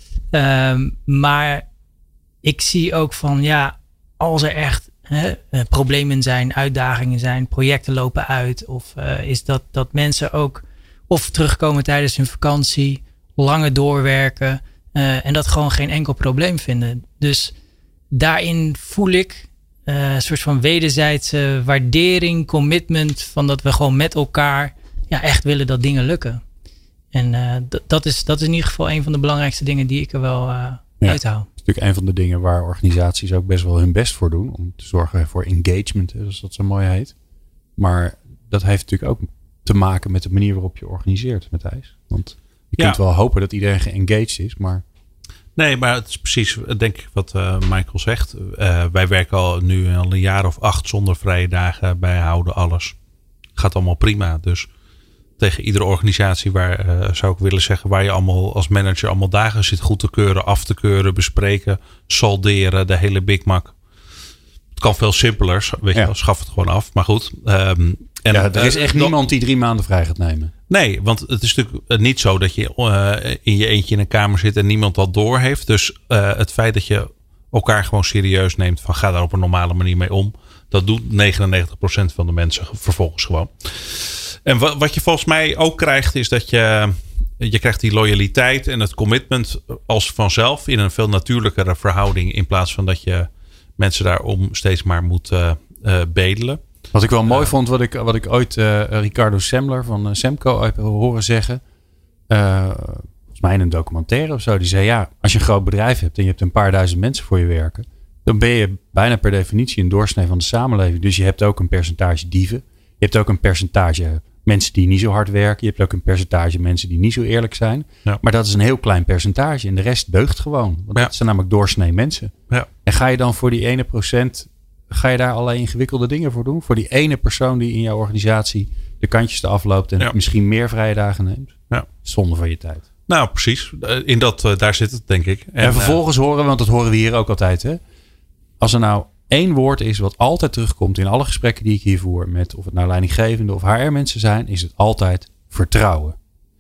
Um, maar ik zie ook van, ja, als er echt hè, problemen zijn, uitdagingen zijn, projecten lopen uit. Of uh, is dat, dat mensen ook of terugkomen tijdens hun vakantie, langer doorwerken. Uh, en dat gewoon geen enkel probleem vinden. Dus daarin voel ik Uh, een soort van wederzijdse waardering, commitment. Van dat we gewoon met elkaar ja, echt willen dat dingen lukken. En uh, d- dat, is, dat is in ieder geval een van de belangrijkste dingen die ik er wel uh, ja, uithaal. Dat is natuurlijk een van de dingen waar organisaties ook best wel hun best voor doen. Om te zorgen voor engagement, zoals dat zo mooi heet. Maar dat heeft natuurlijk ook te maken met de manier waarop je organiseert, Matthijs. Want je kunt ja. wel hopen dat iedereen geengaged is, maar... Nee, maar het is precies, denk ik, wat uh, Michael zegt. Uh, wij werken al nu al een jaar of acht zonder vrije dagen. Bijhouden, alles. Gaat allemaal prima. Dus tegen iedere organisatie waar, uh, zou ik willen zeggen, waar je allemaal als manager allemaal dagen zit goed te keuren, af te keuren, bespreken, salderen, de hele Big Mac. Het kan veel simpeler, weet je wel, ja. Schaf het gewoon af. Maar goed. Um, en, ja, er is echt uh, niemand die drie maanden vrij gaat nemen. Nee, want het is natuurlijk niet zo dat je uh, in je eentje in een kamer zit en niemand dat door heeft. Dus uh, het feit dat je elkaar gewoon serieus neemt van ga daar op een normale manier mee om. Dat doet negenennegentig procent van de mensen vervolgens gewoon. En wat, wat je volgens mij ook krijgt is dat je, je krijgt die loyaliteit en het commitment als vanzelf in een veel natuurlijkere verhouding. In plaats van dat je mensen daarom steeds maar moet uh, uh, bedelen. Wat ik wel mooi uh, vond, wat ik, wat ik ooit uh, Ricardo Semler van uh, Semco heb horen zeggen. Uh, volgens mij in een documentaire of zo. Die zei ja, als je een groot bedrijf hebt en je hebt een paar duizend mensen voor je werken. Dan ben je bijna per definitie een doorsnee van de samenleving. Dus je hebt ook een percentage dieven. Je hebt ook een percentage mensen die niet zo hard werken. Je hebt ook een percentage mensen die niet zo eerlijk zijn. Ja. Maar dat is een heel klein percentage. En de rest deugt gewoon. Want ja. dat zijn namelijk doorsnee mensen. Ja. En ga je dan voor die ene procent... Ga je daar allerlei ingewikkelde dingen voor doen? Voor die ene persoon die in jouw organisatie de kantjes te afloopt en ja. misschien meer vrije dagen neemt? Ja. Zonde van je tijd. Nou, precies. In dat, uh, daar zit het, denk ik. En, en vervolgens uh, horen we, want dat horen we hier ook altijd. Hè? Als er nou één woord is wat altijd terugkomt in alle gesprekken die ik hier voer, met of het nou leidinggevende of H R-mensen zijn, is het altijd vertrouwen.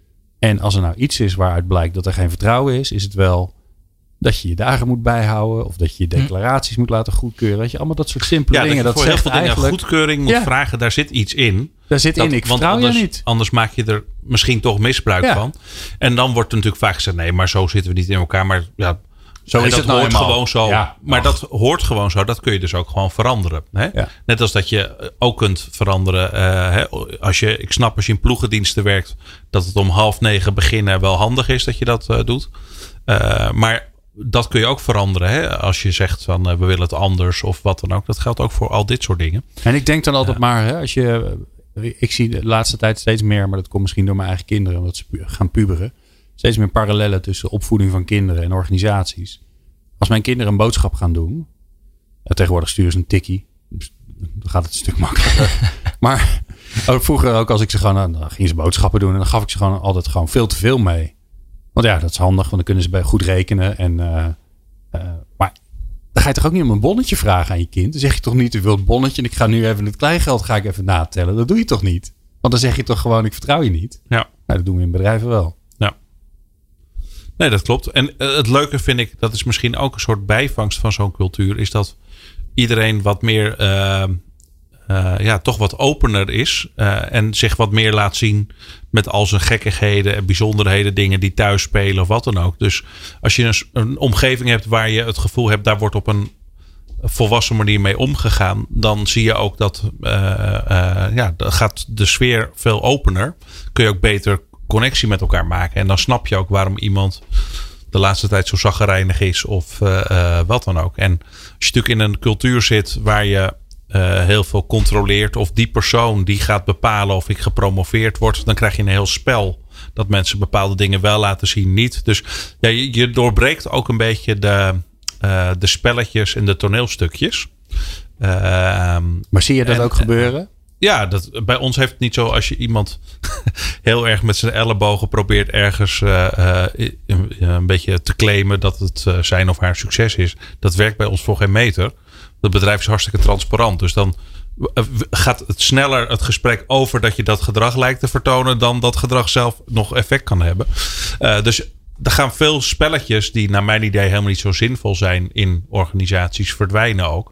En als er nou iets is waaruit blijkt dat er geen vertrouwen is, is het wel dat je je dagen moet bijhouden. Of dat je je declaraties hm. moet laten goedkeuren. Weet je, allemaal dat soort simpele ja, dingen. Dat je voor dat heel veel dingen eigenlijk goedkeuring moet ja. vragen. Daar zit iets in. Daar zit dat, in. Ik vertrouw anders, je niet. Anders maak je er misschien toch misbruik ja. van. En dan wordt er natuurlijk vaak gezegd. Nee, maar zo zitten we niet in elkaar. Maar ja, zo is dat het nou hoort eenmaal. gewoon zo. Ja, maar dat hoort gewoon zo. Dat kun je dus ook gewoon veranderen. Hè? Ja. Net als dat je ook kunt veranderen. Uh, hè, als je, ik snap als je in ploegendiensten werkt. Dat het om half negen beginnen wel handig is dat je dat uh, doet. Uh, maar dat kun je ook veranderen. Hè? Als je zegt van uh, we willen het anders of wat dan ook. Dat geldt ook voor al dit soort dingen. En ik denk dan altijd ja. maar. Hè, als je, ik zie de laatste tijd steeds meer. Maar dat komt misschien door mijn eigen kinderen. Omdat ze gaan puberen. Steeds meer parallellen tussen opvoeding van kinderen en organisaties. Als mijn kinderen een boodschap gaan doen. Tegenwoordig sturen ze een tikkie. Dus dan gaat het een stuk makkelijker. Maar ook vroeger ook als ik ze gewoon... Dan gingen ze boodschappen doen en dan gaf ik ze gewoon altijd gewoon veel te veel mee. Want ja, dat is handig, want dan kunnen ze bij goed rekenen. En, uh, uh, maar dan ga je toch ook niet om een bonnetje vragen aan je kind? Dan zeg je toch niet, u wilt een bonnetje en ik ga nu even het kleingeld ga ik even natellen. Dat doe je toch niet? Want dan zeg je toch gewoon, ik vertrouw je niet? Ja. Nou, dat doen we in bedrijven wel. Ja. Nee, dat klopt. En uh, het leuke vind ik, dat is misschien ook een soort bijvangst van zo'n cultuur, is dat iedereen wat meer... Uh, Uh, ja, toch wat opener is. Uh, en zich wat meer laat zien met al zijn gekkigheden en bijzonderheden, dingen die thuis spelen of wat dan ook. Dus als je een, een omgeving hebt waar je het gevoel hebt, daar wordt op een volwassen manier mee omgegaan, dan zie je ook dat uh, uh, ja, dan gaat de sfeer veel opener. Kun je ook beter connectie met elkaar maken. En dan snap je ook waarom iemand de laatste tijd zo chagrijnig is of uh, uh, wat dan ook. En als je natuurlijk in een cultuur zit waar je Uh, heel veel controleert of die persoon die gaat bepalen of ik gepromoveerd word, dan krijg je een heel spel dat mensen bepaalde dingen wel laten zien, niet. Dus ja, je, je doorbreekt ook een beetje de, uh, de spelletjes en de toneelstukjes. Uh, maar zie je dat en, ook gebeuren? Ja, dat, bij ons heeft het niet zo als je iemand heel erg met zijn ellebogen probeert ergens uh, uh, een beetje te claimen dat het uh, zijn of haar succes is. Dat werkt bij ons voor geen meter. Het bedrijf is hartstikke transparant. Dus dan gaat het sneller het gesprek over dat je dat gedrag lijkt te vertonen dan dat gedrag zelf nog effect kan hebben. Uh, dus er gaan veel spelletjes die naar mijn idee helemaal niet zo zinvol zijn in organisaties verdwijnen ook.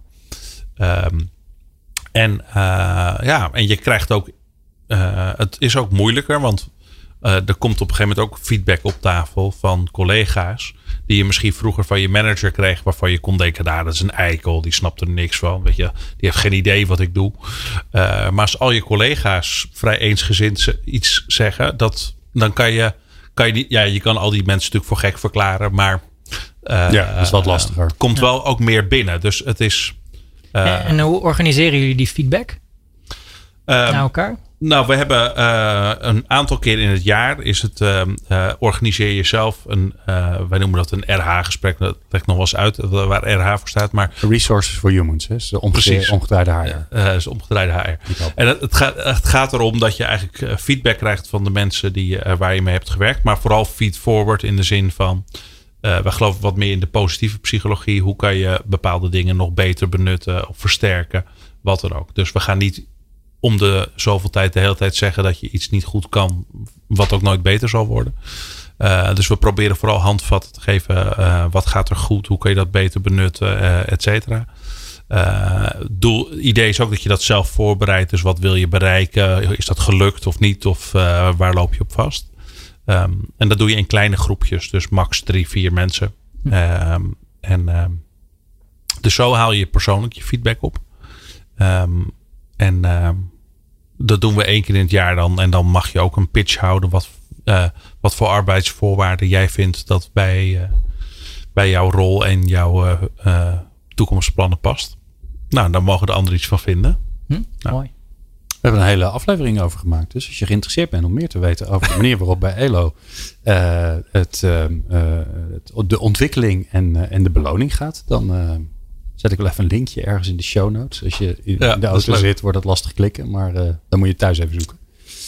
Um, en uh, ja, en je krijgt ook, uh, het is ook moeilijker, want uh, er komt op een gegeven moment ook feedback op tafel van collega's die je misschien vroeger van je manager kreeg, waarvan je kon denken, nou, dat is een eikel, die snapt er niks van, weet je, die heeft geen idee wat ik doe. Uh, maar als al je collega's vrij eensgezind iets zeggen, dat, dan kan je, kan je niet, ja, je kan al die mensen natuurlijk voor gek verklaren, maar uh, ja, dat is wat lastiger. Het komt ja. wel ook meer binnen, dus het is. Uh, en, en hoe organiseren jullie die feedback uh, naar elkaar? Nou, we hebben uh, een aantal keer in het jaar is het uh, uh, organiseer je zelf een, uh, wij noemen dat een R H-gesprek. Dat legt nog wel eens uit waar R H voor staat. Maar Resources for Humans, hè? De omgedraaide, omgedraaide H R. Uh, is omgedraaide H R. En het, het, gaat, het gaat erom dat je eigenlijk feedback krijgt van de mensen die, uh, waar je mee hebt gewerkt. Maar vooral feed-forward in de zin van, uh, wij geloven wat meer in de positieve psychologie. Hoe kan je bepaalde dingen nog beter benutten of versterken, wat dan ook. Dus we gaan niet om de zoveel tijd de hele tijd zeggen dat je iets niet goed kan, wat ook nooit beter zal worden. Uh, dus we proberen vooral handvatten te geven. Uh, wat gaat er goed? Hoe kun je dat beter benutten? Uh, et cetera. Uh, doel, idee is ook dat je dat zelf voorbereidt. Dus wat wil je bereiken? Is dat gelukt of niet? Of uh, waar loop je op vast? Um, en dat doe je in kleine groepjes. Dus max drie, vier mensen. Um, en um, dus zo haal je persoonlijk je feedback op. Um, en um, dat doen we één keer in het jaar dan. En dan mag je ook een pitch houden. Wat, uh, wat voor arbeidsvoorwaarden jij vindt dat bij, uh, bij jouw rol en jouw uh, uh, toekomstplannen past. Nou, daar mogen de anderen iets van vinden. Hm, nou. Mooi. We hebben een hele aflevering over gemaakt. Dus als je geïnteresseerd bent om meer te weten over de manier waarop bij E L O uh, het, uh, uh, het, de ontwikkeling en, uh, en de beloning gaat, dan uh, zet ik wel even een linkje ergens in de show notes. Als je in ja, de auto zit, wordt het lastig klikken, maar uh, dan moet je thuis even zoeken.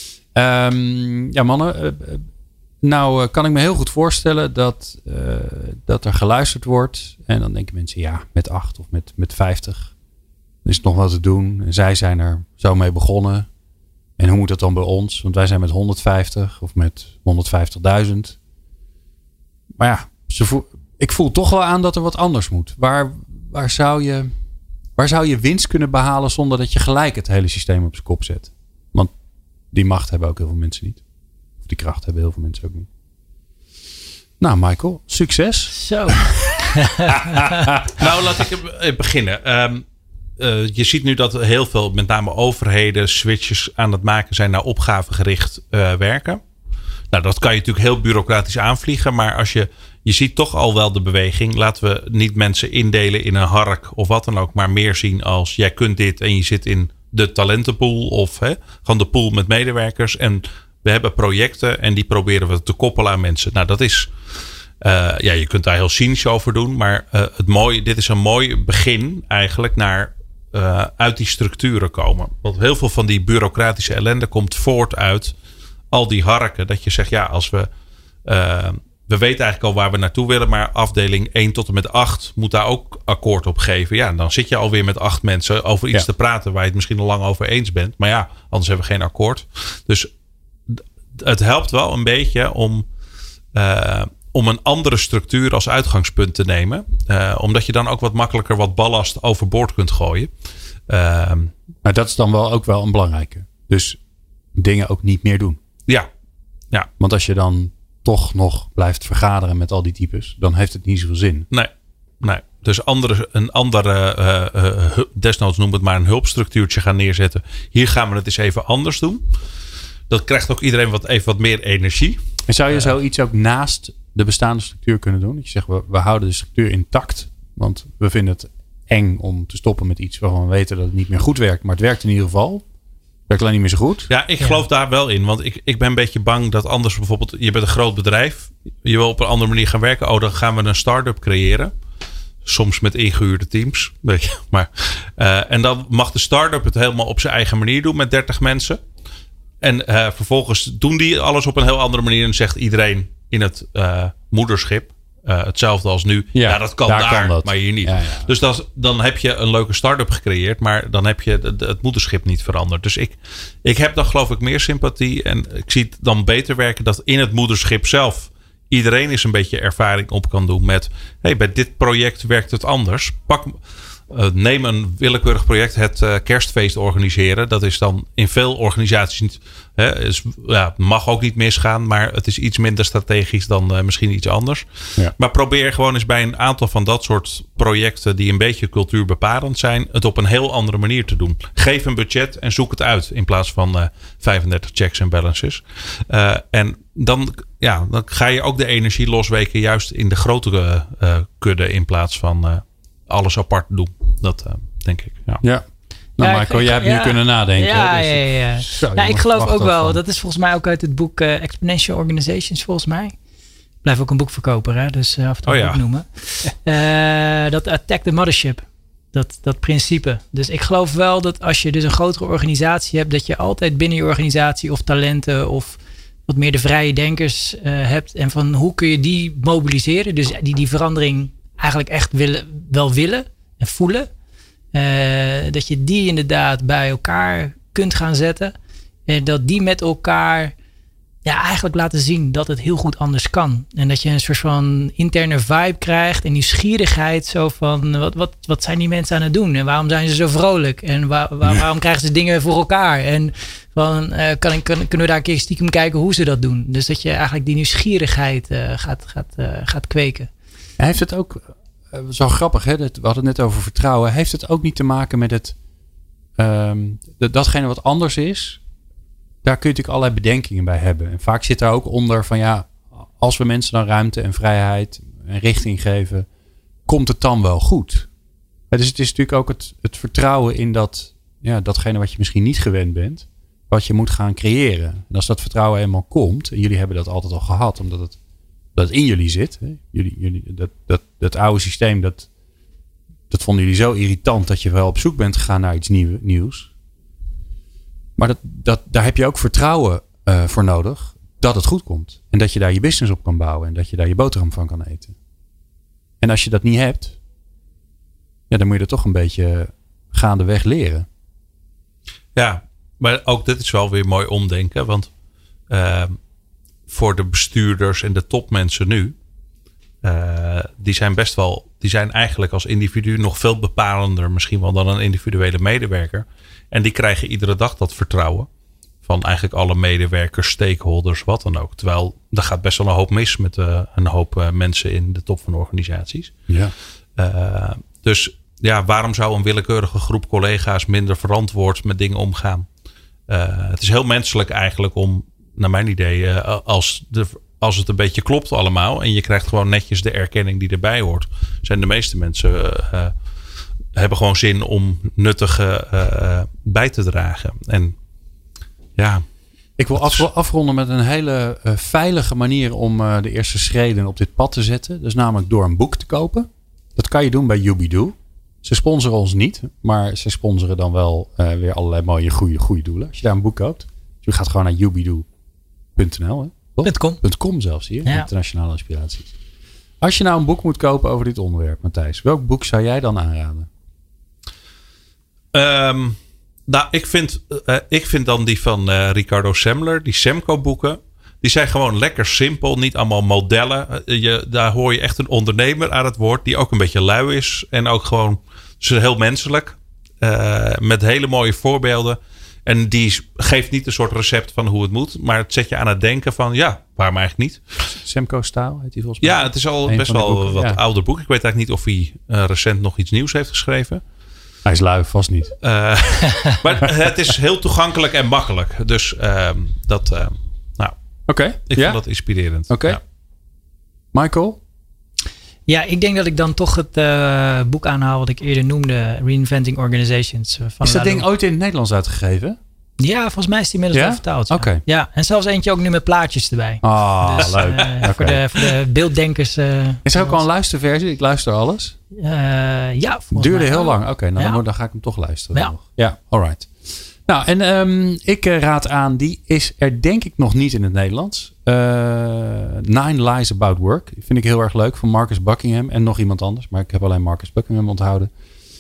Um, ja, mannen. Uh, nou uh, kan ik me heel goed voorstellen dat, uh, dat er geluisterd wordt. En dan denken mensen, ja, met acht of met, met vijftig is het nog wat te doen. En zij zijn er zo mee begonnen. En hoe moet dat dan bij ons? Want wij zijn met honderdvijftig of met honderdvijftigduizend. Maar ja, ze voel, ik voel toch wel aan dat er wat anders moet. Waar, waar, zou je, waar zou je winst kunnen behalen zonder dat je gelijk het hele systeem op zijn kop zet? Want die macht hebben ook heel veel mensen niet. Of die kracht hebben heel veel mensen ook niet. Nou, Michael, succes. Zo. Nou, laat ik beginnen. Um, uh, je ziet nu dat heel veel, met name overheden, switches aan het maken zijn naar opgavegericht uh, werken. Nou, dat kan je natuurlijk heel bureaucratisch aanvliegen. Maar als je, je ziet toch al wel de beweging. Laten we niet mensen indelen in een hark of wat dan ook. Maar meer zien als jij kunt dit en je zit in de talentenpool. Of hè, gewoon de pool met medewerkers. En we hebben projecten en die proberen we te koppelen aan mensen. Nou, dat is, uh, ja, je kunt daar heel cynisch over doen. Maar uh, het mooie, dit is een mooi begin eigenlijk naar uh, uit die structuren komen. Want heel veel van die bureaucratische ellende komt voort uit al die harken. Dat je zegt, ja, als we... Uh, we weten eigenlijk al waar we naartoe willen. Maar afdeling één tot en met acht moet daar ook akkoord op geven. Ja, dan zit je alweer met acht mensen over iets ja. te praten waar je het misschien al lang over eens bent. Maar ja, anders hebben we geen akkoord. Dus het helpt wel een beetje om... Uh, om een andere structuur als uitgangspunt te nemen. Uh, omdat je dan ook wat makkelijker wat ballast overboord kunt gooien. Uh, maar dat is dan wel ook wel een belangrijke. Dus dingen ook niet meer doen. Ja. ja. Want als je dan toch nog blijft vergaderen met al die types, dan heeft het niet zoveel zin. Nee. nee. Dus andere, een andere, uh, uh, desnoods noem het maar een hulpstructuurtje gaan neerzetten. Hier gaan we het eens even anders doen. Dat krijgt ook iedereen wat, even wat meer energie. En zou je zoiets ook naast de bestaande structuur kunnen doen? Dat je zegt, we, we houden de structuur intact. Want we vinden het eng om te stoppen met iets waarvan we weten dat het niet meer goed werkt. Maar het werkt in ieder geval. Het werkt alleen niet meer zo goed. Ja, ik geloof ja. daar wel in. Want ik, ik ben een beetje bang dat anders bijvoorbeeld... Je bent een groot bedrijf. Je wil op een andere manier gaan werken. Oh, dan gaan we een start-up creëren. Soms met ingehuurde teams. Weet je. Maar, uh, en dan mag de start-up het helemaal op zijn eigen manier doen met dertig mensen. En uh, vervolgens doen die alles op een heel andere manier. En zegt iedereen in het uh, moederschip. Uh, hetzelfde als nu. Ja, ja dat kan daar, daar kan dat. Maar hier niet. Ja, ja. Dus dat, dan heb je een leuke start-up gecreëerd. Maar dan heb je de, de, het moederschip niet veranderd. Dus ik, ik heb dan geloof ik meer sympathie. En ik zie het dan beter werken dat in het moederschip zelf... iedereen eens een beetje ervaring op kan doen met... hey, bij dit project werkt het anders. Pak... Uh, neem een willekeurig project, het uh, kerstfeest organiseren. Dat is dan in veel organisaties niet... Hè, is, ja, mag ook niet misgaan, maar het is iets minder strategisch dan uh, misschien iets anders. Ja. Maar probeer gewoon eens bij een aantal van dat soort projecten... die een beetje cultuurbepalend zijn... het op een heel andere manier te doen. Geef een budget en zoek het uit... in plaats van uh, vijfendertig checks en balances. Uh, en dan, ja, dan ga je ook de energie losweken... juist in de grotere uh, kudde in plaats van... Uh, alles apart doen. Dat uh, denk ik. Ja. ja. Nou, ja, Michael, jij hebt ja. nu kunnen nadenken. Ja, dus ja, ja. ja. Zo, nou, ik geloof ook wel. Van. Dat is volgens mij ook uit het boek uh, Exponential Organizations, volgens mij. Ik blijf ook een boekverkoper, hè? Dus uh, af en toe oh, ja. boek noemen. Uh, dat Attack the Mothership. Dat, dat principe. Dus ik geloof wel dat als je dus een grotere organisatie hebt, dat je altijd binnen je organisatie of talenten of wat meer de vrije denkers uh, hebt. En van hoe kun je die mobiliseren? Dus die, die verandering eigenlijk echt willen, wel willen en voelen. Uh, dat je die inderdaad bij elkaar kunt gaan zetten. En dat die met elkaar ja, eigenlijk laten zien dat het heel goed anders kan. En dat je een soort van interne vibe krijgt en nieuwsgierigheid. Zo van, wat, wat, wat zijn die mensen aan het doen? En waarom zijn ze zo vrolijk? En waar, waar, waarom krijgen ze dingen voor elkaar? En van, uh, kan ik, kan, kunnen we daar een keer stiekem kijken hoe ze dat doen? Dus dat je eigenlijk die nieuwsgierigheid uh, gaat, gaat, uh, gaat kweken. Heeft het ook, uh, zo grappig hè, we hadden het net over vertrouwen. Heeft het ook niet te maken met het, um, de, datgene wat anders is? Daar kun je natuurlijk allerlei bedenkingen bij hebben. En vaak zit daar ook onder van ja, als we mensen dan ruimte en vrijheid en richting geven, komt het dan wel goed? Ja, dus het is natuurlijk ook het, het vertrouwen in dat, ja, datgene wat je misschien niet gewend bent, wat je moet gaan creëren. En als dat vertrouwen eenmaal komt, en jullie hebben dat altijd al gehad, omdat het, dat het in jullie zit. Hè? Jullie, jullie, dat, dat, dat oude systeem, dat, dat vonden jullie zo irritant dat je wel op zoek bent gegaan naar iets nieuw, nieuws. Maar dat, dat, daar heb je ook vertrouwen uh, voor nodig dat het goed komt. En dat je daar je business op kan bouwen. En dat je daar je boterham van kan eten. En als je dat niet hebt, ja, dan moet je er toch een beetje gaandeweg leren. Ja, maar ook dit is wel weer mooi omdenken. Want uh, voor de bestuurders en de topmensen nu, uh, die zijn best wel, die zijn eigenlijk als individu nog veel bepalender misschien wel dan een individuele medewerker. En die krijgen iedere dag dat vertrouwen van eigenlijk alle medewerkers, stakeholders, wat dan ook. Terwijl er gaat best wel een hoop mis met uh, een hoop uh, mensen in de top van organisaties. Ja. Uh, dus ja, waarom zou een willekeurige groep collega's minder verantwoord met dingen omgaan? Uh, het is heel menselijk eigenlijk om, naar mijn idee, uh, als, de, als het een beetje klopt allemaal en je krijgt gewoon netjes de erkenning die erbij hoort, zijn de meeste mensen uh, hebben gewoon zin om nuttige uh, bij te dragen. En ja. Ik wil af, afronden met een hele uh, veilige manier om uh, de eerste schreden op dit pad te zetten. Dus namelijk door een boek te kopen. Dat kan je doen bij Ubidoo. Het Ze sponsoren ons niet, maar ze sponsoren dan wel uh, weer allerlei mooie goede, goede doelen. Als je daar een boek koopt. Dus je gaat gewoon naar yubido punt n l. Hè? .com. .com zelfs hier. Ja. Internationale inspiraties. Als je nou een boek moet kopen over dit onderwerp, Matthijs. Welk boek zou jij dan aanraden? Um, nou, ik vind, uh, ik vind dan die van uh, Ricardo Semler. Die Semco boeken. Die zijn gewoon lekker simpel. Niet allemaal modellen. Uh, je, daar hoor je echt een ondernemer aan het woord. Die ook een beetje lui is. En ook gewoon dus heel menselijk. Uh, met hele mooie voorbeelden. En die geeft niet een soort recept van hoe het moet. Maar het zet je aan het denken van ja, waarom eigenlijk niet? Semco Staal heet die volgens mij. Ja, het is al Eén best van die wel boeken, wat ja. ouder boek. Ik weet eigenlijk niet of hij uh, recent nog iets nieuws heeft geschreven. Hij is lui, vast niet. Uh, maar het is heel toegankelijk en makkelijk. Dus uh, dat, uh, nou, Oké. Okay. ik ja? vond dat inspirerend. Oké. Okay. Ja. Michael? Ja, ik denk dat ik dan toch het uh, boek aanhaal wat ik eerder noemde. Reinventing Organizations. Van is dat Lalo. ding ooit in het Nederlands uitgegeven? Ja, volgens mij is die inmiddels ja? wel vertaald. Ja. Oké. Okay. Ja, en zelfs eentje ook nu met plaatjes erbij. Ah, oh, dus, leuk. Uh, okay. voor, de, voor de beelddenkers. Uh, is er ook al een luisterversie? Ik luister alles. Uh, ja, duurde mij heel ook. lang. Oké, okay, nou, ja. dan, dan ga ik hem toch luisteren. Ja, nog. Ja, alright. Nou, en um, ik uh, raad aan, die is er denk ik nog niet in het Nederlands. Uh, Nine Lies About Work. Die vind ik heel erg leuk. Van Marcus Buckingham en nog iemand anders. Maar ik heb alleen Marcus Buckingham onthouden.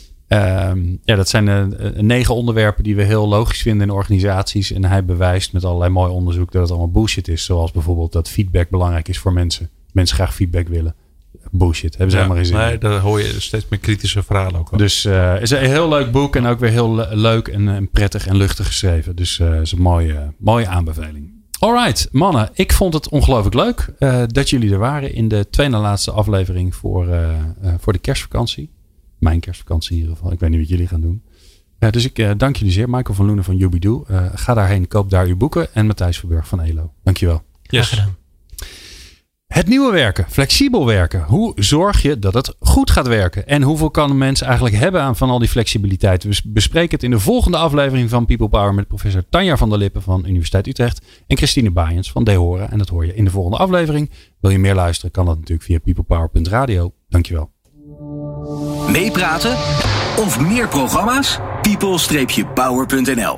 Um, ja, dat zijn uh, negen onderwerpen die we heel logisch vinden in organisaties. En hij bewijst met allerlei mooi onderzoek dat het allemaal bullshit is. Zoals bijvoorbeeld dat feedback belangrijk is voor mensen. Mensen graag feedback willen. Bullshit. Hebben ze ja, helemaal geen zin. Nee, daar hoor je steeds meer kritische verhalen ook. Dus het uh, is een heel leuk boek. En ook weer heel le- leuk en, en prettig en luchtig geschreven. Dus het uh, is een mooie, mooie aanbeveling. Alright, mannen. Ik vond het ongelooflijk leuk uh, dat jullie er waren in de tweede na laatste aflevering voor, uh, uh, voor de kerstvakantie. Mijn kerstvakantie in ieder geval. Ik weet niet wat jullie gaan doen. Uh, dus ik uh, dank jullie zeer. Michael van Loenen van Yubido. Uh, ga daarheen, koop daar uw boeken. En Matthijs Verburg van Elo. Dankjewel. Yes. Graag gedaan. Het nieuwe werken, flexibel werken. Hoe zorg je dat het goed gaat werken? En hoeveel kan een mens eigenlijk hebben aan van al die flexibiliteit? We bespreken het in de volgende aflevering van People Power met professor Tanja van der Lippen van Universiteit Utrecht en Christine Baaiens van Dehora. En dat hoor je in de volgende aflevering. Wil je meer luisteren, kan dat natuurlijk via peoplepower punt radio. Dankjewel. Meepraten of meer programma's? people dash power punt n l